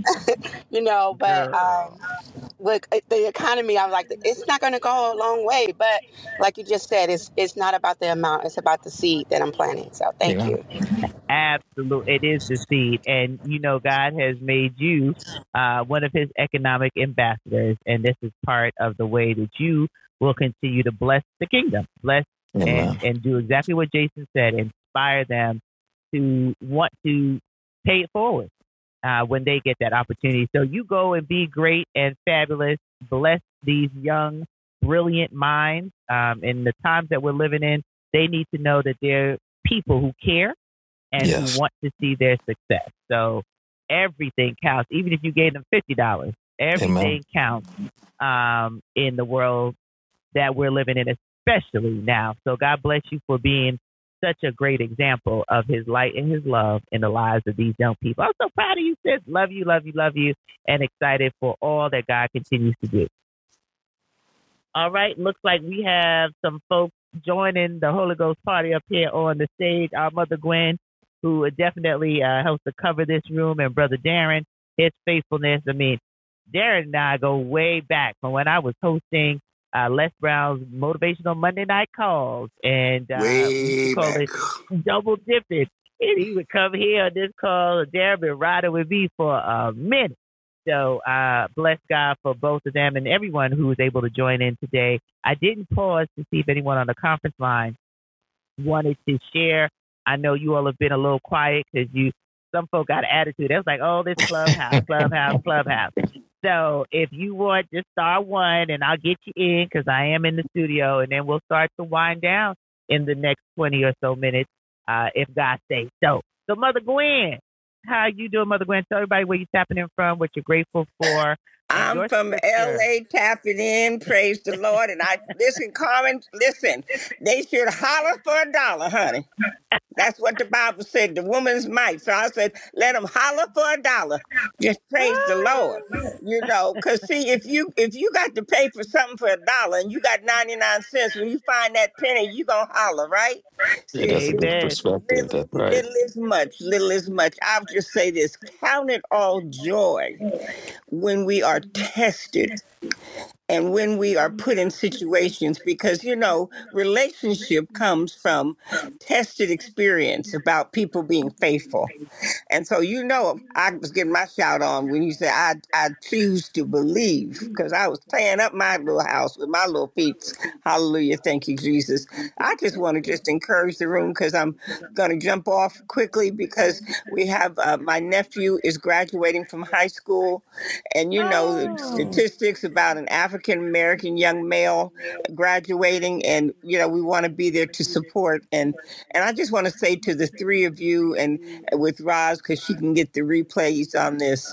But girl. look, the economy. I was like, it's not going to go a long way. But like you just said, it's not about the amount; it's about the seed that I'm planting. So thank Yeah. you. Absolutely. It is the seed. And, God has made you one of his economic ambassadors. And this is part of the way that you will continue to bless the kingdom, bless Amen. and do exactly what Jason said, inspire them to want to pay it forward when they get that opportunity. So you go and be great and fabulous. Bless these young, brilliant minds. In the times that we're living in, they need to know that they're people who care and who Yes. want to see their success. So everything counts, even if you gave them $50. Amen. Everything counts in the world that we're living in, especially now. So God bless you for being such a great example of his light and his love in the lives of these young people. I'm so proud of you, sis. Love you, love you, love you, and excited for all that God continues to do. All right, looks like we have some folks joining the Holy Ghost party up here on the stage. Our Mother Gwen, who definitely helps to cover this room, and Brother Darren, his faithfulness. I mean, Darren and I go way back from when I was hosting Les Brown's Motivational Monday Night Calls, and we used to call it double dipping. And he would come here on this call. Darren been riding with me for a minute. So bless God for both of them and everyone who was able to join in today. I didn't pause to see if anyone on the conference line wanted to share. I know you all have been a little quiet because some folk got an attitude. It was like, oh, this clubhouse, clubhouse. So if you want, just star one, and I'll get you in because I am in the studio, and then we'll start to wind down in the next 20 or so minutes, if God says so. So, Mother Gwen, how you doing, Mother Gwen? Tell everybody where you're tapping in from, what you're grateful for. I'm from LA tapping in. Praise the Lord. And listen, Carmen, listen, they should holler for $1, honey. That's what the Bible said, the woman's might. So I said, let them holler for $1. Just praise the Lord. Because see, if you got to pay for something for $1 and you got 99 cents, when you find that penny, you gonna holler, right? Yeah, that's a good perspective. That's right. Little is much. I'll just say this: count it all joy when we are tested and when we are put in situations, because relationship comes from tested experience about people being faithful. And so, I was getting my shout on when you said, I choose to believe, because I was playing up my little house with my little feet. Hallelujah. Thank you, Jesus. I just want to just encourage the room, because I'm going to jump off quickly, because we have my nephew is graduating from high school. And the statistics about an African American young male graduating, and we want to be there to support. And I just want to say to the three of you, and with Roz, because she can get the replays on this,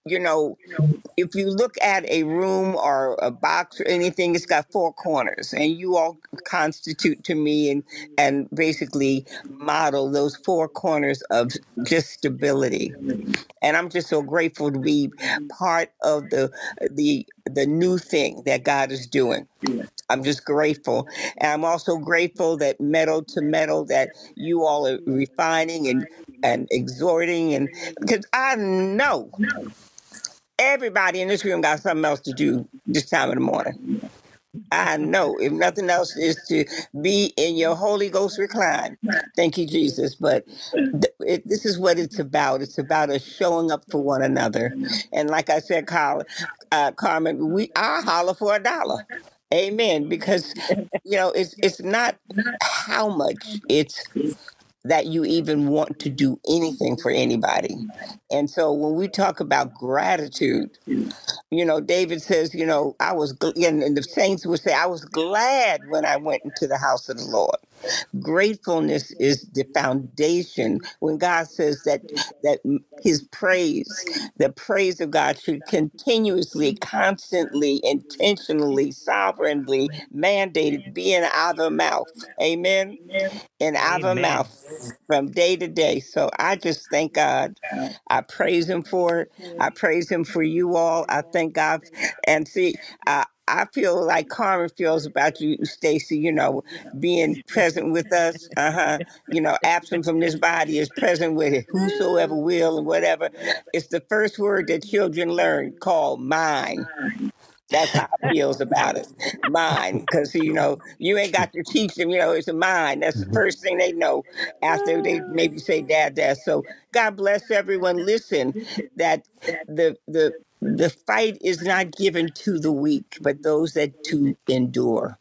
if you look at a room or a box or anything, it's got four corners, and you all constitute to me and basically model those four corners of just stability. And I'm just so grateful to be part of the new thing that God is doing. I'm just grateful. And I'm also grateful that metal to metal, that you all are refining and exhorting, and because I know everybody in this room got something else to do this time of the morning. I know, if nothing else, is to be in your Holy Ghost recline. Thank you, Jesus. But this is what it's about. It's about us showing up for one another. And like I said, Carmen, I holler for $1. Amen. Because it's not how much, it's that you even want to do anything for anybody. And so when we talk about gratitude, David says, and the saints would say, I was glad when I went into the house of the Lord. Gratefulness is the foundation. When God says that his praise, the praise of God, should continuously, constantly, intentionally, sovereignly mandated be in our mouth. Amen. In our Amen. mouth from day to day. So I just thank God. I praise him for it. I praise him for you all. I thank God. And see, I feel like Carmen feels about you, Stacy, being present with us. Absent from this body is present with it. Whosoever will and whatever. It's the first word that children learn, called mine. That's how I feels about it. Mine. Because, you ain't got to teach them, it's a mine. That's the first thing they know after they maybe say dad, dad. So God bless everyone. Listen, that the fight is not given to the weak, but those that to endure.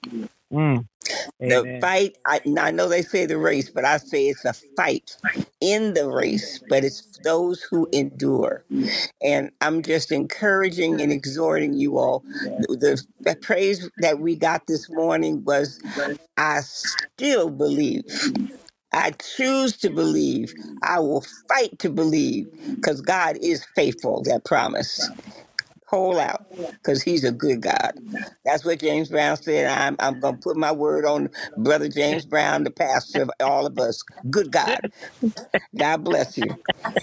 The Amen. fight, I know they say the race, but I say it's a fight in the race, but it's those who endure. And I'm just encouraging and exhorting you all. The praise that we got this morning was, I still believe. I choose to believe. I will fight to believe, because God is faithful, that promise. Hold out, because he's a good God. That's what James Brown said. I'm going to put my word on Brother James Brown, the pastor of all of us. Good God. God bless you.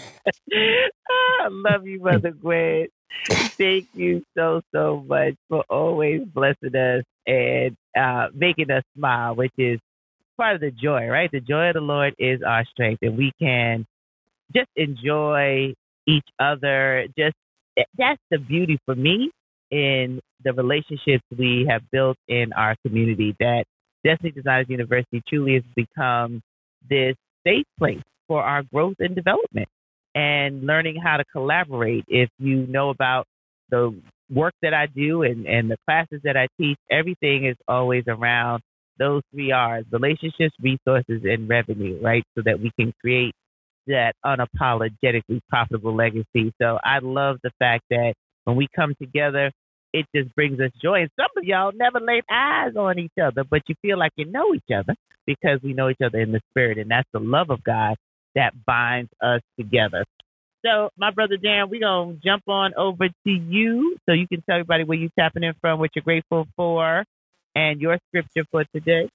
I love you, Mother Gwen. Thank you so much for always blessing us and making us smile, which is part of the joy, right? The joy of the Lord is our strength, and we can just enjoy each other. Just that's the beauty for me in the relationships we have built in our community. That Destiny Designers University truly has become this safe place for our growth and development and learning how to collaborate. If you know about the work that I do and the classes that I teach, everything is always around those 3 R's: relationships, resources, and revenue, right? So that we can create that unapologetically profitable legacy. So I love the fact that when we come together, it just brings us joy. And some of y'all never laid eyes on each other, but you feel like you know each other because we know each other in the spirit. And that's the love of God that binds us together. So, my brother Dan, we're going to jump on over to you so you can tell everybody where you're tapping in from, what you're grateful for, and your scripture for today.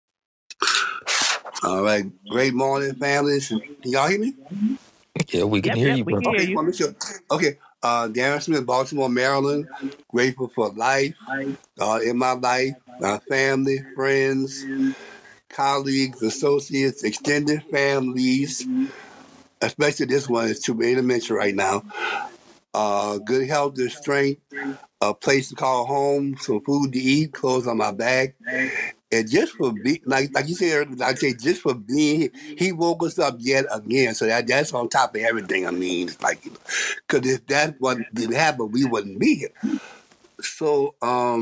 All right. Great morning, families. Can y'all hear me? Yeah, we can hear you, we brother. can hear you. Sure. Okay. Darren Smith, Baltimore, Maryland. Grateful for life, in my life, my family, friends, colleagues, associates, extended families, especially this one is too many to mention right now. Good health and strength, a place to call home, some food to eat, clothes on my back. And just for being, like you said, just for being here, he woke us up yet again. So that's on top of everything. I mean, it's like, because if that didn't happen, we wouldn't be here. So,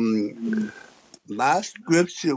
my scripture,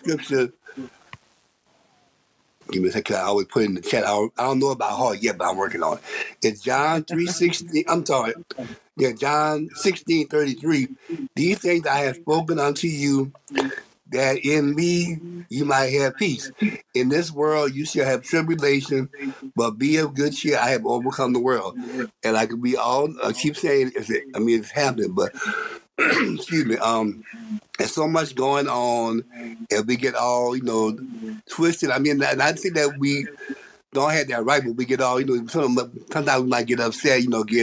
give me a second, I always put it in the chat. I don't know about heart yet, but I'm working on it. It's John 3:16. I'm sorry. Yeah, John 16:33. These things I have spoken unto you, that in me you might have peace. In this world you shall have tribulation, but be of good cheer. I have overcome the world. And like we all keep saying, it's happening, but excuse me. There's so much going on, and we get all twisted. I mean, and I think that we don't have that right, but we get all sometimes we might get upset.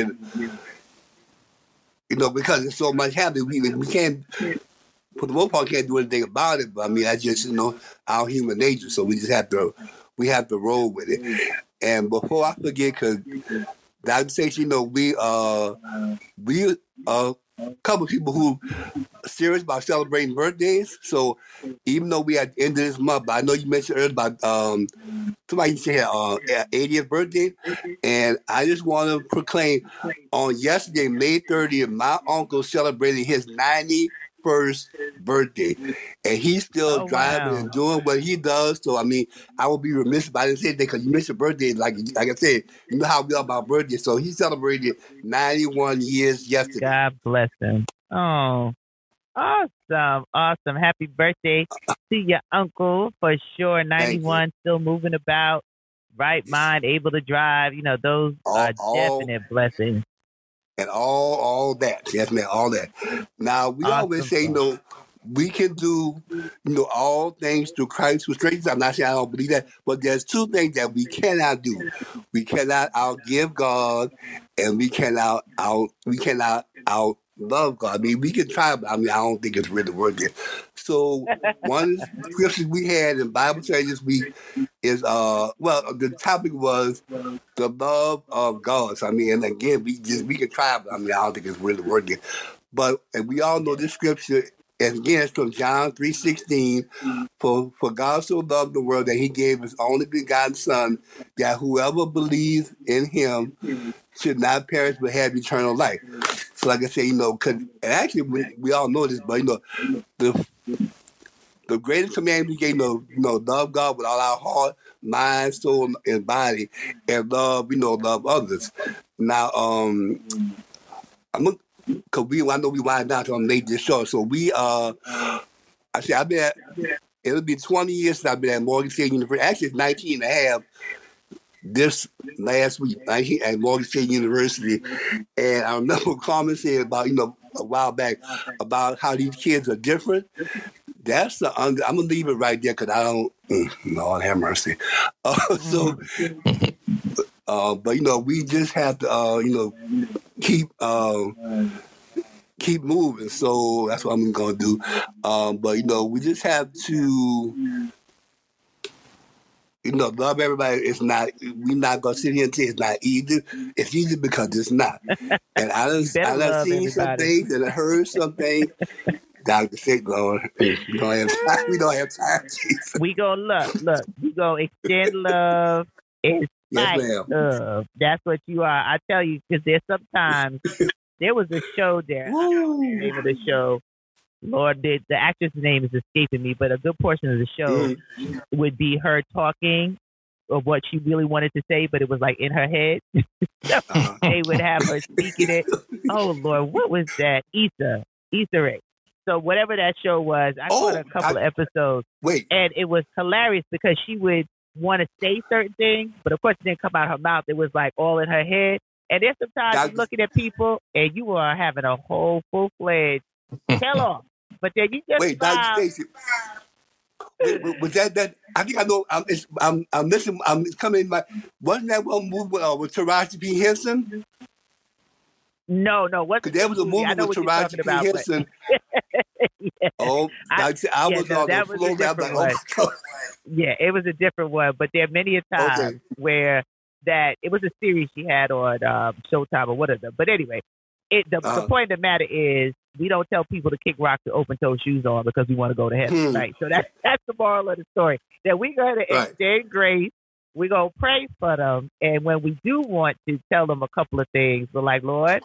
Because there's so much happening. We can't. For the most part, can't do anything about it. But I mean, that's just our human nature. So we just have to roll with it. And before I forget, because Dr. Stacey, we a couple of people who are serious about celebrating birthdays. So even though we at the end of this month, but I know you mentioned earlier about somebody said 80th birthday, and I just want to proclaim on yesterday, May 30th, my uncle celebrated his 91st birthday, and he's still driving and doing what he does. So I mean, I would be remiss if I didn't say that, because you missed your birthday. Like I said, you know how we are about birthdays. So he celebrated 91 years yesterday. God bless him. Oh, awesome! Happy birthday to your uncle for sure. 91, still moving about, right mind, able to drive. Those are definite blessings. And all that. Yes, man, all that. Now, we always say, we can do, all things through Christ who strengthens us. I'm not saying I don't believe that, but there's two things that we cannot do. We cannot outgive God, and we cannot outlove God. I mean, we can try, but I don't think it's really working. So one of the scriptures we had in Bible study this week is the topic was the love of God. So, I mean, and again, we can try, but I don't think it's really working. But and we all know this scripture, and again, it's from John 3:16. For God so loved the world that he gave his only begotten Son, that whoever believes in him should not perish but have eternal life. So like I say, because actually we all know this, but the greatest command we gave, love God with all our heart, mind, soul, and body, and love others. Now, I know we wind down to make this short. So it'll be 20 years since I've been at Morgan State University. Actually, it's 19 and a half this last week at Morgan State University. And I remember Carmen said about, a while back about how these kids are different. That's I'm gonna leave it right there, because I don't. Lord have mercy. But we just have to keep keep moving. So that's what I'm going to do. But we just have to, love everybody. It's not. We're not going to sit here and say it's not easy. It's easy because it's not. And You better I done love seen some everybody. things and I heard some things. Dr. said, Lord, we don't have time. We don't have time, Jesus. We gonna look. We gonna extend love in Yes, spite ma'am. of. That's what you are. I tell you, because there's sometimes there was a show there. I don't know the Woo. name of the show. Lord, the actress's name is escaping me, but a good portion of the show would be her talking of what she really wanted to say, but it was like in her head. They would have her speaking it. Oh Lord, what was that? Easter egg. So whatever that show was, I caught a couple of episodes. Wait. And it was hilarious because she would want to say certain things, but of course it didn't come out of her mouth. It was like all in her head. And there's sometimes you're looking at people and you are having a whole full-fledged tell off. But then you just wait, Dr. Stacy. Was that? I think I know. I'm listening. It's coming in my. Wasn't that one movie with Taraji P. Henson? No, wasn't. Because there was a movie with Taraji P. Henson. Yeah. Oh, I was on the floor. I'm like, oh my God. Yeah, it was a different one. But there are many a times where that it was a series she had on Showtime or whatever. But anyway, the point of the matter is we don't tell people to kick rocks with open toe shoes on because we want to go to heaven, right? So that's the moral of the story. That we're going to extend grace. We're going to pray for them. And when we do want to tell them a couple of things, we're like, Lord,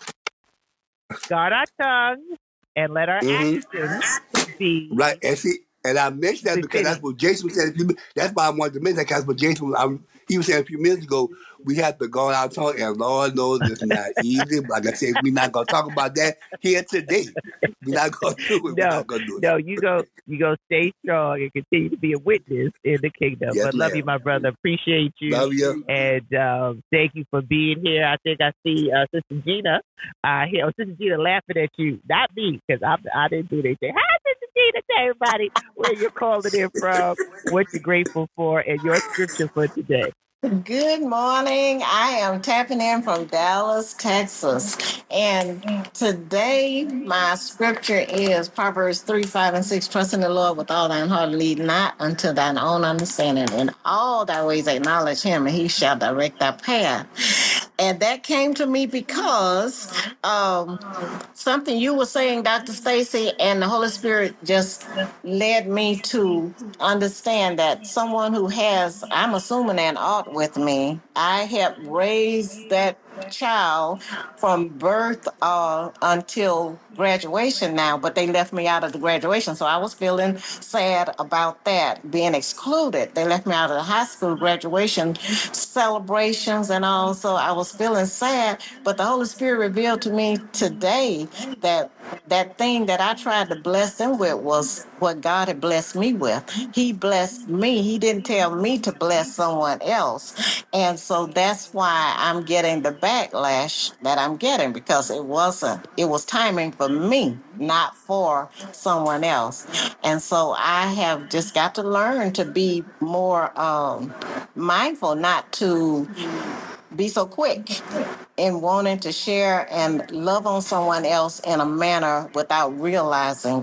guard our tongues and let our actions be. Right. And I mentioned that because that's what Jason said. That's why I wanted to mention that because what Jason he was saying a few minutes ago, we have to guard our tongue, and Lord knows it's not easy. But like I said, we're not going to talk about that here today. We're not going to do it. We're not going to do it. No, you go stay strong and continue to be a witness in the kingdom. Yes, but love you, my brother. Appreciate you. Love you. And thank you for being here. I think I see Sister Gina here. Oh, Sister Gina laughing at you. Not me, because I didn't do anything. Hi, Sister Gina. Tell everybody where you're calling in from, what you're grateful for, and your scripture for today. Good morning. I am tapping in from Dallas, Texas. And today, my scripture is Proverbs 3, 5, and 6. Trust in the Lord with all thine heart, lead not unto thine own understanding. In all thy ways acknowledge him, and he shall direct thy path. And that came to me because something you were saying, Dr. Stacy, and the Holy Spirit just led me to understand that someone who has, I'm assuming, an art with me, I helped raise that child from birth until graduation now, but they left me out of the graduation. So I was feeling sad about that, being excluded. They left me out of the high school graduation celebrations and all. So I was feeling sad, but the Holy Spirit revealed to me today that that thing that I tried to bless them with was what God had blessed me with. He blessed me. He didn't tell me to bless someone else. And so that's why I'm getting the backlash that I'm getting, because it was timing for me, not for someone else. And so I have just got to learn to be more mindful, not to be so quick in wanting to share and love on someone else in a manner without realizing,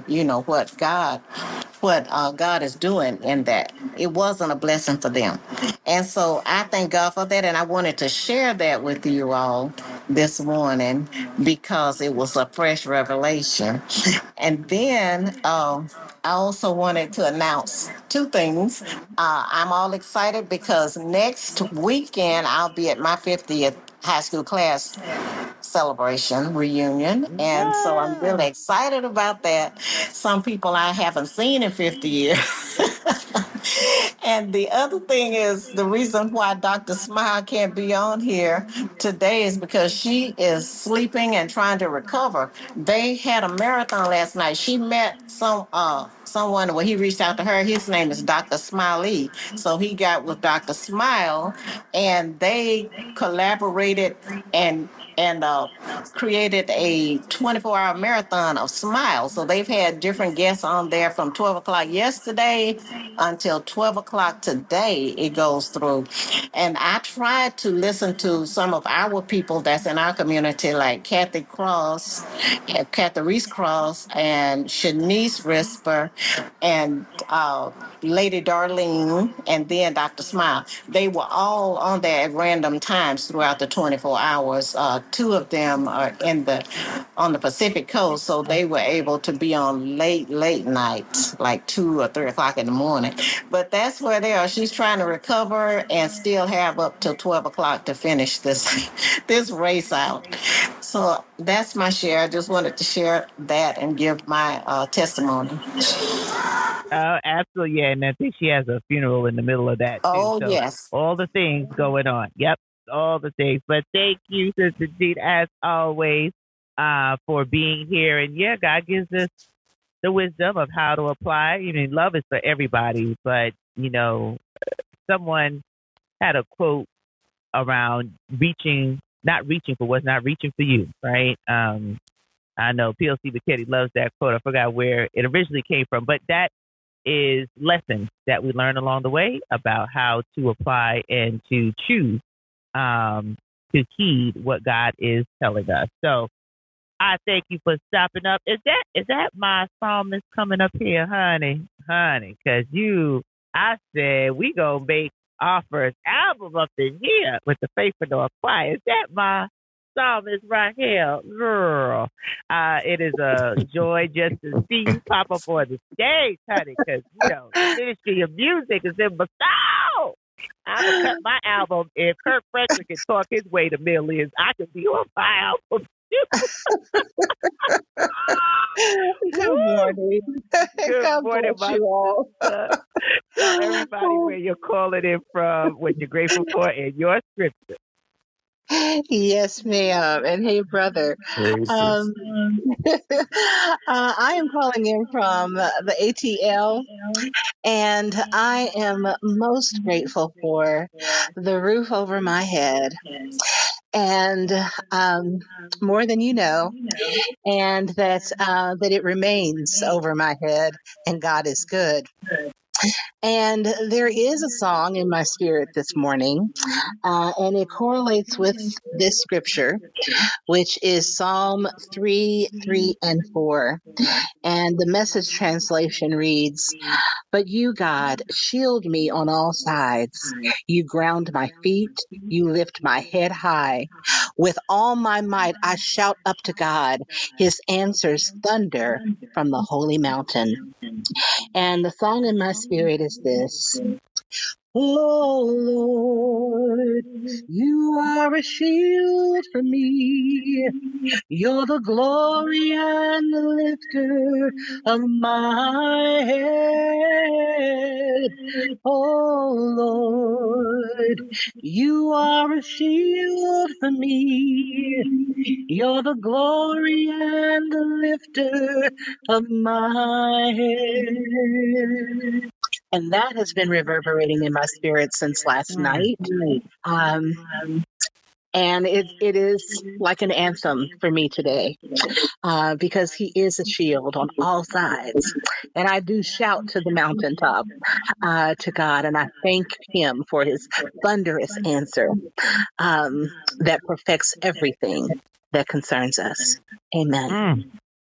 what God is doing in that. It wasn't a blessing for them. And so I thank God for that. And I wanted to share that with you all this morning because it was a fresh revelation. And then I also wanted to announce two things. I'm all excited because next weekend I'll be at my 50th high school class celebration reunion. And so I'm really excited about that. Some people I haven't seen in 50 years. And the other thing is the reason why Dr. Smile can't be on here today is because she is sleeping and trying to recover. They had a marathon last night. She met someone when he reached out to her. His name is Dr. Smiley. So he got with Dr. Smile and they collaborated and and created a 24-hour marathon of smiles. So they've had different guests on there from 12 o'clock yesterday until 12 o'clock today. It goes through. And I tried to listen to some of our people that's in our community, like Kathy Reese Cross, and Shanice Risper, and Lady Darlene, and then Dr. Smile. They were all on there at random times throughout the 24 hours. Two of them are on the Pacific Coast, so they were able to be on late nights, like 2 or 3 o'clock in the morning. But that's where they are. She's trying to recover and still have up till 12 o'clock to finish this this race out. So that's my share. I just wanted to share that and give my testimony. Absolutely, yeah. And I think she has a funeral in the middle of that too. Oh, So yes. all the things going on. Yep, all the things. But thank you, Sister Jean, as always, for being here. And yeah, God gives us the wisdom of how to apply. You know, love is for everybody, but you know, someone had a quote around not reaching for what's not reaching for you, right? I know PLC McKinney loves that quote. I forgot where it originally came from, but that is lessons that we learn along the way about how to apply and to choose to heed what God is telling us. So I thank you for stopping up. Is that my psalmist coming up here, honey? Because I said we gonna make our first album up in here with the Faithpreneur Choir. Is that my psalmist right here, girl? It is a joy just to see you pop up on the stage, honey. Because you know the ministry of music is in my soul. I'm gonna cut my album. If Kirk Franklin can talk his way to millions, I could be on my album. Good morning. Good God morning, bless my you all. sister. Tell everybody where you're calling in from, what you're grateful for, and your scripture. Yes, ma'am. And hey, brother. Hey, sis. Um, I am calling in from the ATL, and I am most grateful for the roof over my head, and more than you know, and that it remains over my head, and God is good. And there is a song in my spirit this morning, and it correlates with this scripture, which is Psalm 3, 3, and 4. And the message translation reads, "But you, God, shield me on all sides. You ground my feet. You lift my head high. With all my might, I shout up to God. His answers thunder from the holy mountain." And the song in my spirit is this. Oh Lord, you are a shield for me. You're the glory and the lifter of my head. Oh Lord, you are a shield for me. You're the glory and the lifter of my head. And that has been reverberating in my spirit since last night. Um, and it is like an anthem for me today, because he is a shield on all sides. And I do shout to the mountaintop, to God, and I thank him for his thunderous answer, that perfects everything that concerns us. Amen.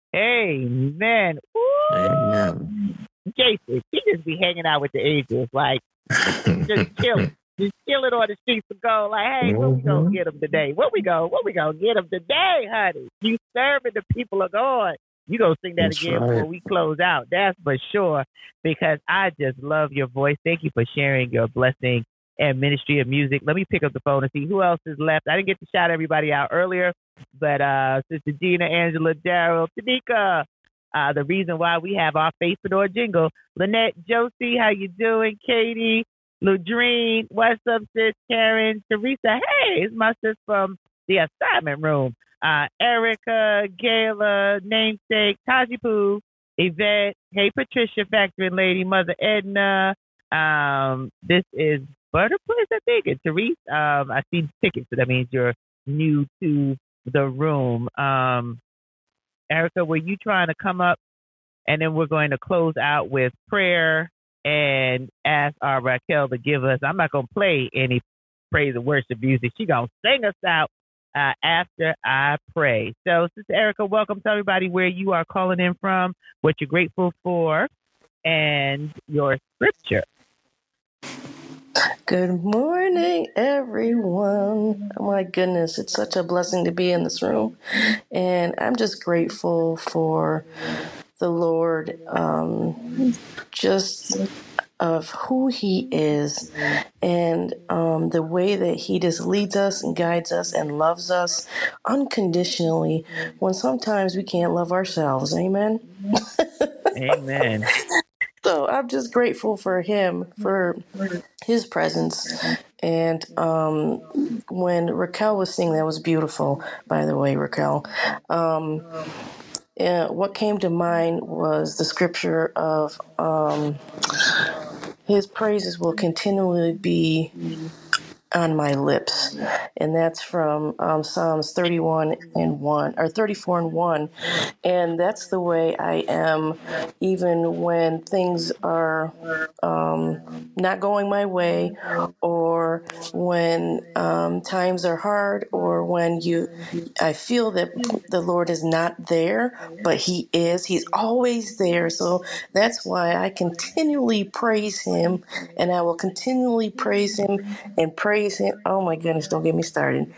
Amen. Ooh, Amen. Jason, she just be hanging out with the angels, like just chilling. Just chilling on the streets of gold, like, hey, what we gonna get them today? What we gonna get them today, honey? You serving the people of God. You gonna sing that That's again right. before we close out? That's for sure. Because I just love your voice. Thank you for sharing your blessing and ministry of music. Let me pick up the phone and see who else is left. I didn't get to shout everybody out earlier, but Sister Gina, Angela, Daryl, Tanika. The reason why we have our Faithpreneur jingle. Lynette, Josie, how you doing? Katie, Ludrine, what's up, sis? Karen, Teresa, hey, it's my sis from the assignment room. Erica, Gayla, Namesake, Taji Poo, Yvette, hey, Patricia, Factory Lady, Mother Edna. This is Butterplace, I think, and Therese. I see tickets, so that means you're new to the room. Erica, were you trying to come up? And then we're going to close out with prayer and ask our Raquel to give us. I'm not going to play any praise and worship music. She's going to sing us out after I pray. So, Sister Erica, welcome to everybody where you are calling in from, what you're grateful for, and your scripture. Good morning, everyone. Oh my goodness, it's such a blessing to be in this room. And I'm just grateful for the Lord, just of who He is and the way that He just leads us and guides us and loves us unconditionally when sometimes we can't love ourselves. Amen. Amen. So I'm just grateful for Him, for His presence. And when Raquel was singing, that was beautiful, by the way, Raquel. What came to mind was the scripture of His praises will continually be on my lips, and that's from Psalms 31 and 1 or 34 and 1. And that's the way I am even when things are not going my way, or when times are hard, or when I feel that the Lord is not there, but He is. He's always there. So that's why I continually praise Him, and I will continually praise Him and praise Him. Oh my goodness, don't get me started.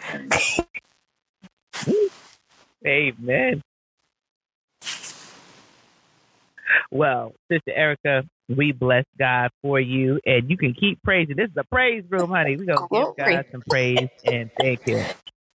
Amen. Well, Sister Erica, we bless God for you, and you can keep praising. This is a praise room, honey. We're going to give God some praise and thank Him.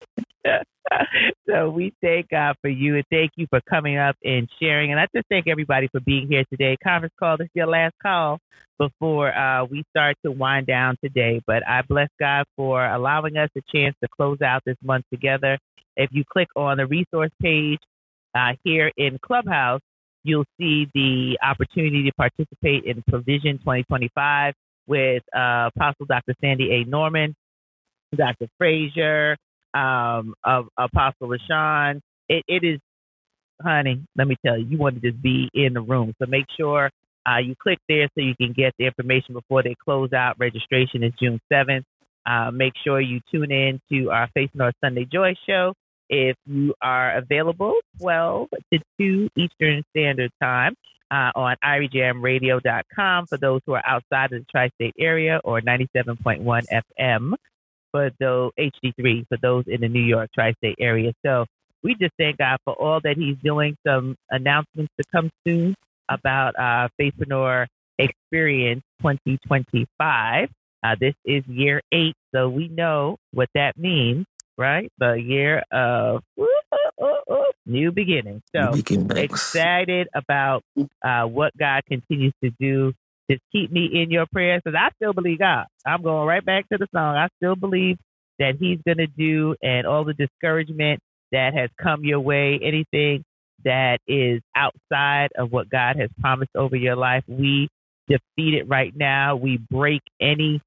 So we thank God for you, and thank you for coming up and sharing. And I just thank everybody for being here today. Conference call, this is your last call before we start to wind down today. But I bless God for allowing us a chance to close out this month together. If you click on the resource page here in Clubhouse, you'll see the opportunity to participate in Provision 2025 with Apostle Dr. Sandy A. Norman, Dr. Frazier, of Apostle LaShawn. It is, honey, let me tell you, you want to just be in the room. So make sure you click there so you can get the information before they close out. Registration is June 7th. Make sure you tune in to our Face North Sunday Joy show if you are available, 12 to 2 Eastern Standard Time on IRIJamRadio.com for those who are outside of the tri-state area, or 97.1 FM for those HD3 for those in the New York tri-state area. So we just thank God for all that He's doing. Some announcements to come soon about Faithpreneur Experience 2025. This is year 8, so we know what that means, right? The year of new beginnings. So excited about what God continues to do. Just keep me in your prayers, because I still believe God. I'm going right back to the song. I still believe that He's going to do, and all the discouragement that has come your way, anything that is outside of what God has promised over your life, we defeat it right now. We break anything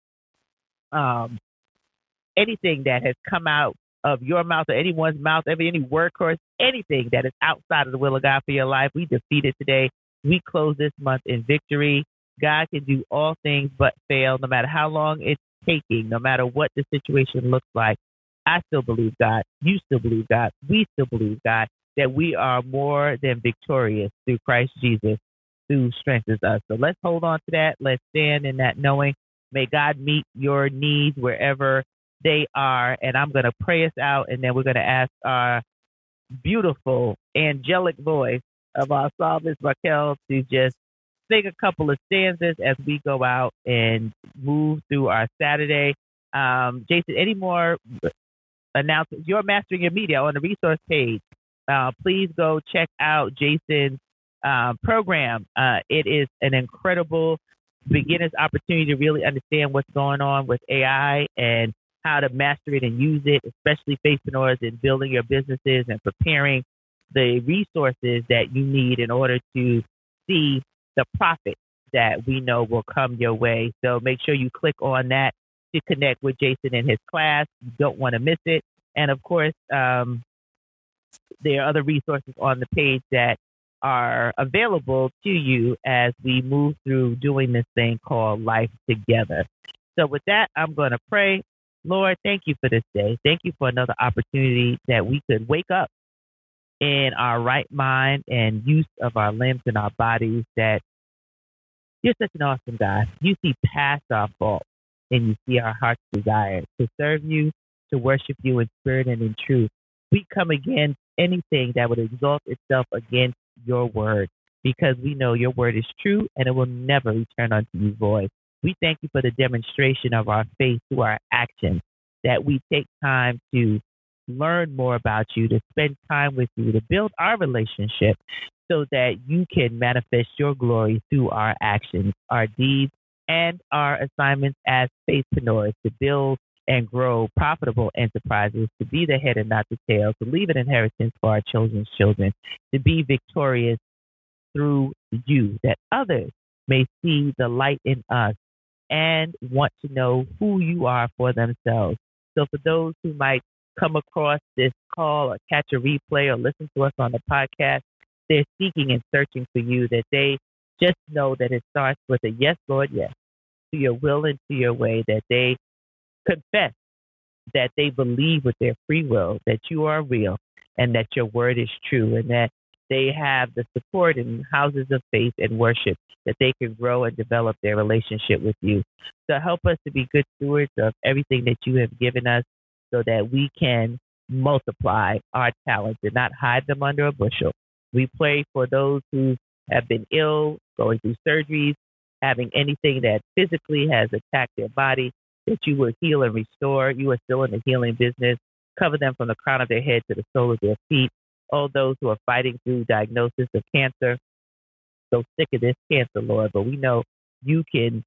that has come out of your mouth or anyone's mouth, any word curse, anything that is outside of the will of God for your life. We defeat it today. We close this month in victory. God can do all things but fail, no matter how long it's taking, no matter what the situation looks like. I still believe God. You still believe God. We still believe God, that we are more than victorious through Christ Jesus, who strengthens us. So let's hold on to that. Let's stand in that knowing. May God meet your needs wherever they are. And I'm going to pray us out, and then we're going to ask our beautiful angelic voice of our psalmist Raquel to just sing a couple of stanzas as we go out and move through our Saturday. Jason, any more announcements? You're Mastering Your Media on the resource page. Please go check out Jason's program. It is an incredible beginner's opportunity to really understand what's going on with AI and how to master it and use it, especially faithpreneurs in building your businesses and preparing the resources that you need in order to see the profit that we know will come your way. So make sure you click on that to connect with Jason in his class. You don't want to miss it. And of course, There are other resources on the page that are available to you as we move through doing this thing called life together. So with that, I'm going to pray. Lord, thank you for this day. Thank you for another opportunity that we could wake up in our right mind and use of our limbs and our bodies, that you're such an awesome God. You see past our faults and you see our heart's desire to serve you, to worship you in spirit and in truth. We come against anything that would exalt itself against your word, because we know your word is true and it will never return unto you void. We thank you for the demonstration of our faith through our actions, that we take time to learn more about you, to spend time with you, to build our relationship so that you can manifest your glory through our actions, our deeds, and our assignments as faithpreneurs, to build and grow profitable enterprises, to be the head and not the tail, to leave an inheritance for our children's children, to be victorious through you, that others may see the light in us and want to know who you are for themselves. So for those who might come across this call or catch a replay or listen to us on the podcast, they're seeking and searching for you, that they just know that it starts with a yes, Lord, yes, to your will and to your way, that they confess that they believe with their free will that you are real and that your word is true, and that they have the support in houses of faith and worship, that they can grow and develop their relationship with you. So help us to be good stewards of everything that you have given us, so that we can multiply our talents and not hide them under a bushel. We pray for those who have been ill, going through surgeries, having anything that physically has attacked their body, that you will heal and restore. You are still in the healing business. Cover them from the crown of their head to the sole of their feet. All those who are fighting through diagnosis of cancer, so sick of this cancer, Lord, but we know you can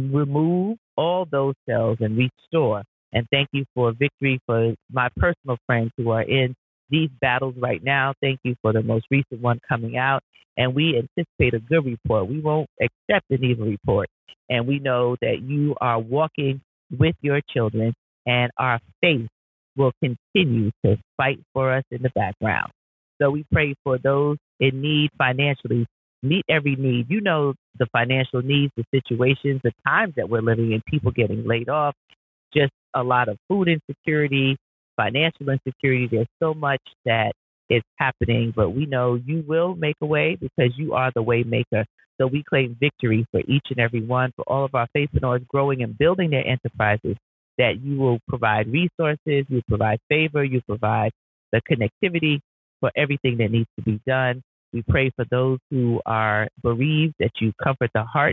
remove all those cells and restore. And thank you for victory for my personal friends who are in these battles right now. Thank you for the most recent one coming out. And we anticipate a good report. We won't accept an evil report. And we know that you are walking with your children, and our faith will continue to fight for us in the background. So we pray for those in need financially. Meet every need. You know the financial needs, the situations, the times that we're living in, people getting laid off, just a lot of food insecurity, financial insecurity. There's so much that is happening, but we know you will make a way because you are the way maker. So we claim victory for each and every one, for all of our faithpreneurs growing and building their enterprises, that you will provide resources, you provide favor, you provide the connectivity for everything that needs to be done. We pray for those who are bereaved, that you comfort the heart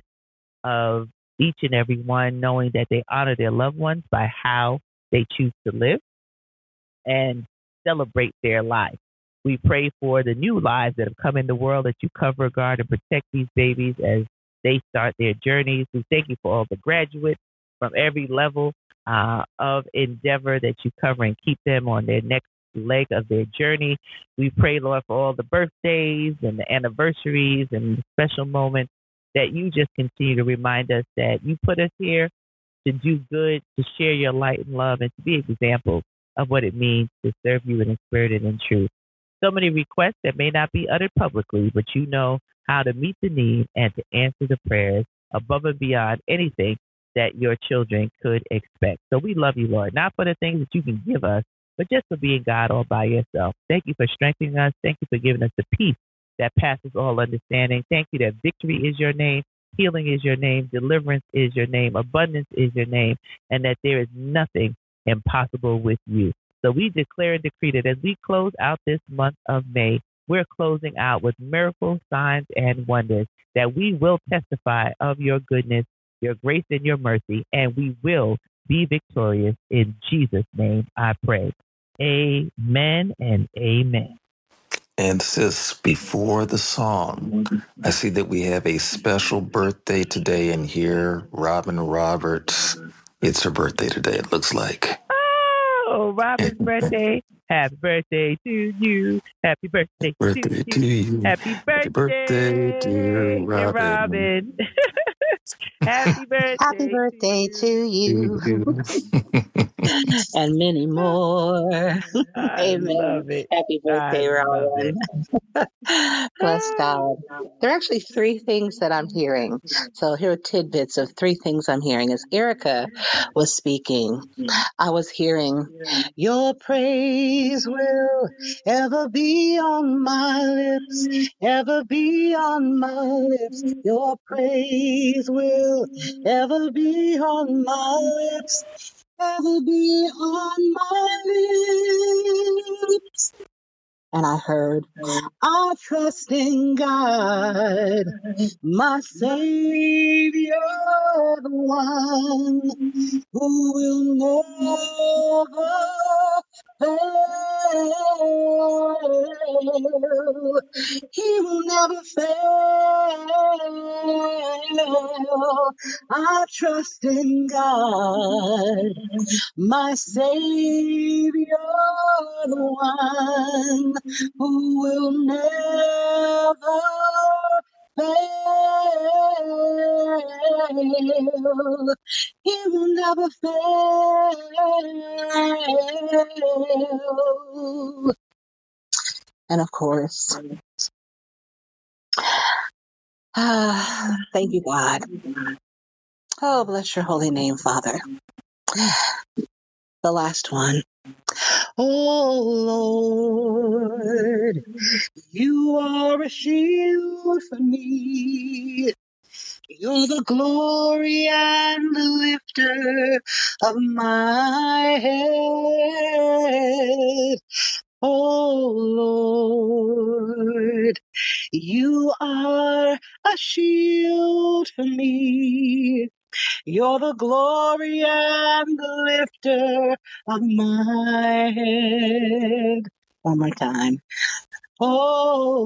of each and every one, knowing that they honor their loved ones by how they choose to live and celebrate their life. We pray for the new lives that have come in the world, that you cover, guard, and protect these babies as they start their journeys. We thank you for all the graduates from every level of endeavor, that you cover and keep them on their next leg of their journey. We pray, Lord, for all the birthdays and the anniversaries and the special moments, that you just continue to remind us that you put us here to do good, to share your light and love, and to be examples of what it means to serve you in spirit and in truth. So many requests that may not be uttered publicly, but you know how to meet the need and to answer the prayers above and beyond anything that your children could expect. So we love you, Lord, not for the things that you can give us, but just for being God all by yourself. Thank you for strengthening us. Thank you for giving us the peace that passes all understanding. Thank you that victory is your name, healing is your name, deliverance is your name, abundance is your name, and that there is nothing impossible with you. So we declare and decree that as we close out this month of May, we're closing out with miracles, signs, and wonders, that we will testify of your goodness, your grace, and your mercy, and we will be victorious. In Jesus' name I pray. Amen and amen. And sis, before the song, I see that we have a special birthday today in here. Robin Roberts. It's her birthday today, it looks like. Oh, Robin's birthday. Happy birthday to you. Happy birthday, to you. Happy birthday, dear dear Robin. Happy birthday. Happy birthday to you. and many more. I Amen. love it. Happy I birthday, love Ryan. it. Bless God. There are actually three things that I'm hearing. So here are tidbits of three things I'm hearing. As Erica was speaking, I was hearing, your praise will ever be on my lips, ever be on my lips. Your praise will ever be on my lips, ever be on my lips. And I heard, I trust in God, my Savior, the one who will never fail. He will never fail. I trust in God, my Savior, the one who will never fail. He will never fail. And of course, thank you, God. Oh, bless your holy name, Father. The last one. Oh, Lord, you are a shield for me. You're the glory and the lifter of my head. Oh Lord, you are a shield for me. You're the glory and the lifter of my head. One more time. Oh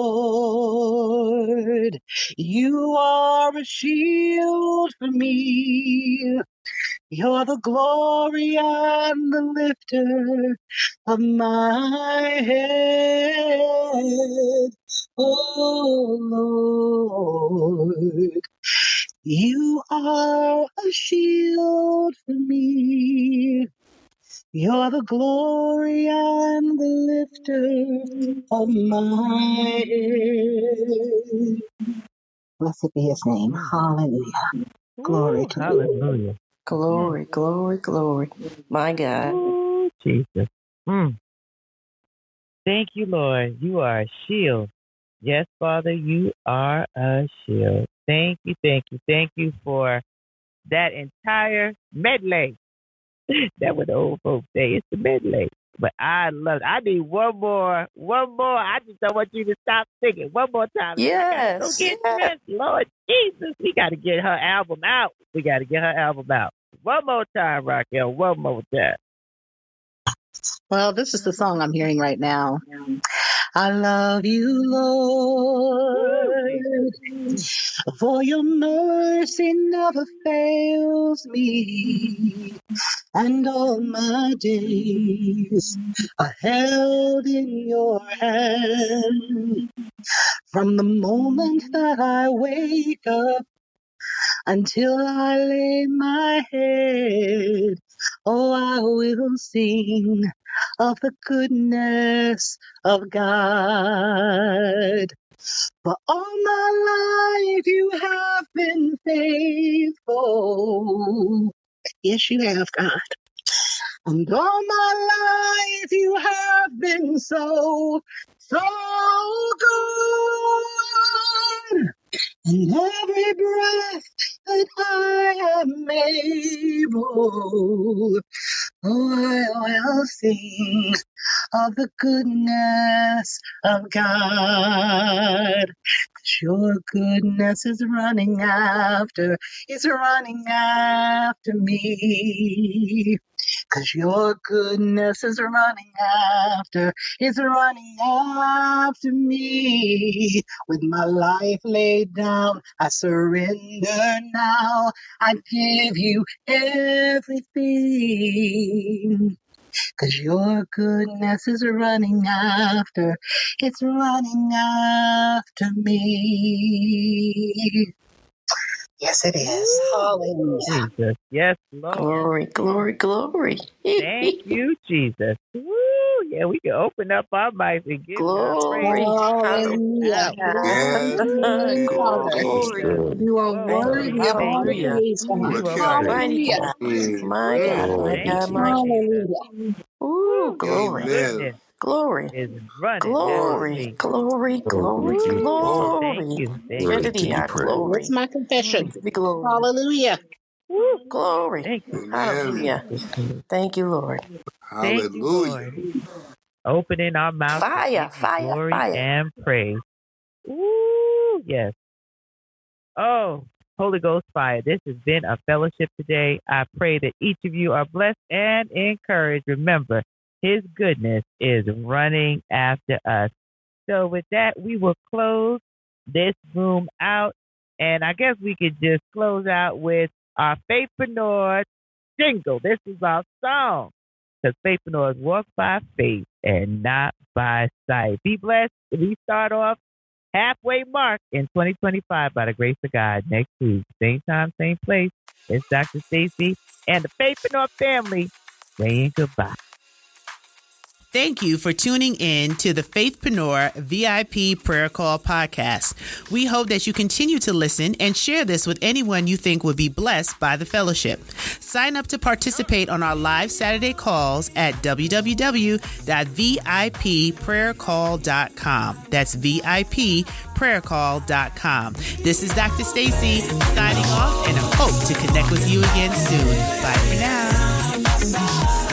Lord, you are a shield for me. You're the glory and the lifter of my head. Oh Lord, you are a shield for me. You're the glory and the lifter of my head. Blessed be his name. Hallelujah. Glory Ooh, to you. hallelujah. Glory, glory, glory. My God. Ooh, Jesus. Mm. Thank you, Lord. You are a shield. Yes, Father, you are a shield. Thank you, thank you, thank you for that entire medley. That what the old folks say. It's the medley. But I love it. I need one more. One more. I just don't want you to stop singing. One more time. Then I gotta go Yes, get yes. dressed. Lord Jesus. We gotta get her album out. We gotta get her album out. One more time, Raquel. One more time. Well, this is the song I'm hearing right now. I love you, Lord, Woo, Jesus. for your mercy never fails me, and all my days are held in your hand. From the moment that I wake up until I lay my head, oh, I will sing of the goodness of God. For all my life you have been faithful. Yes, you have, God. And all my life you have been so, so good. And every breath that I am able, oh, I will sing of the goodness of God. 'Cause your goodness is running after me. 'Cause your goodness is running after me. With my life laid down, I surrender now. I give you everything. 'Cause your goodness it's running after me. Yes, it is. Hallelujah. Jesus. Yes, Lord. Glory, glory, glory. Thank you, Jesus. Woo. Yeah, we can open up our mics and give God praise. Glory. Hallelujah. Hallelujah. Yes, Glory, Father. That's Glory. good. You are Whoa, Thank we you. worthy of thank all the you. Hallelujah. praise, ooh, God. look You are here. Mighty worthy. Hallelujah. God. My God, Mm, my Lord, Thank God, you, my God. Jesus. Hallelujah. Ooh, Woo, his glory, amen. goodness glory, is running after glory, me. glory, glory, Woo, Glory. thank glory. you. Thank worthy you, to be Jedediah, Jesus. praised. That's glory. my We confession. give you glory. Hallelujah. Woo, Glory. thank you. Amen. Hallelujah. Thank you, Lord. Thank you, Hallelujah. Lord. Opening our mouth to Fire, give you fire, glory fire. and praise. Woo, yes. Oh, Holy Ghost fire. This has been a fellowship today. I pray that each of you are blessed and encouraged. Remember, his goodness is running after us. So with that, we will close this room out. And I guess we could just close out with our Faithpreneur jingle. This is our song. Because Faithpreneurs walk by faith and not by sight. Be blessed. We start off halfway mark in 2025 by the grace of God next week. Same time, same place. It's Dr. Stacy and the Faithpreneur family saying goodbye. Thank you for tuning in to the Faithpreneur VIP Prayer Call podcast. We hope that you continue to listen and share this with anyone you think would be blessed by the fellowship. Sign up to participate on our live Saturday calls at www.vipprayercall.com. That's vipprayercall.com. This is Dr. Stacy signing off, and I hope to connect with you again soon. Bye for now.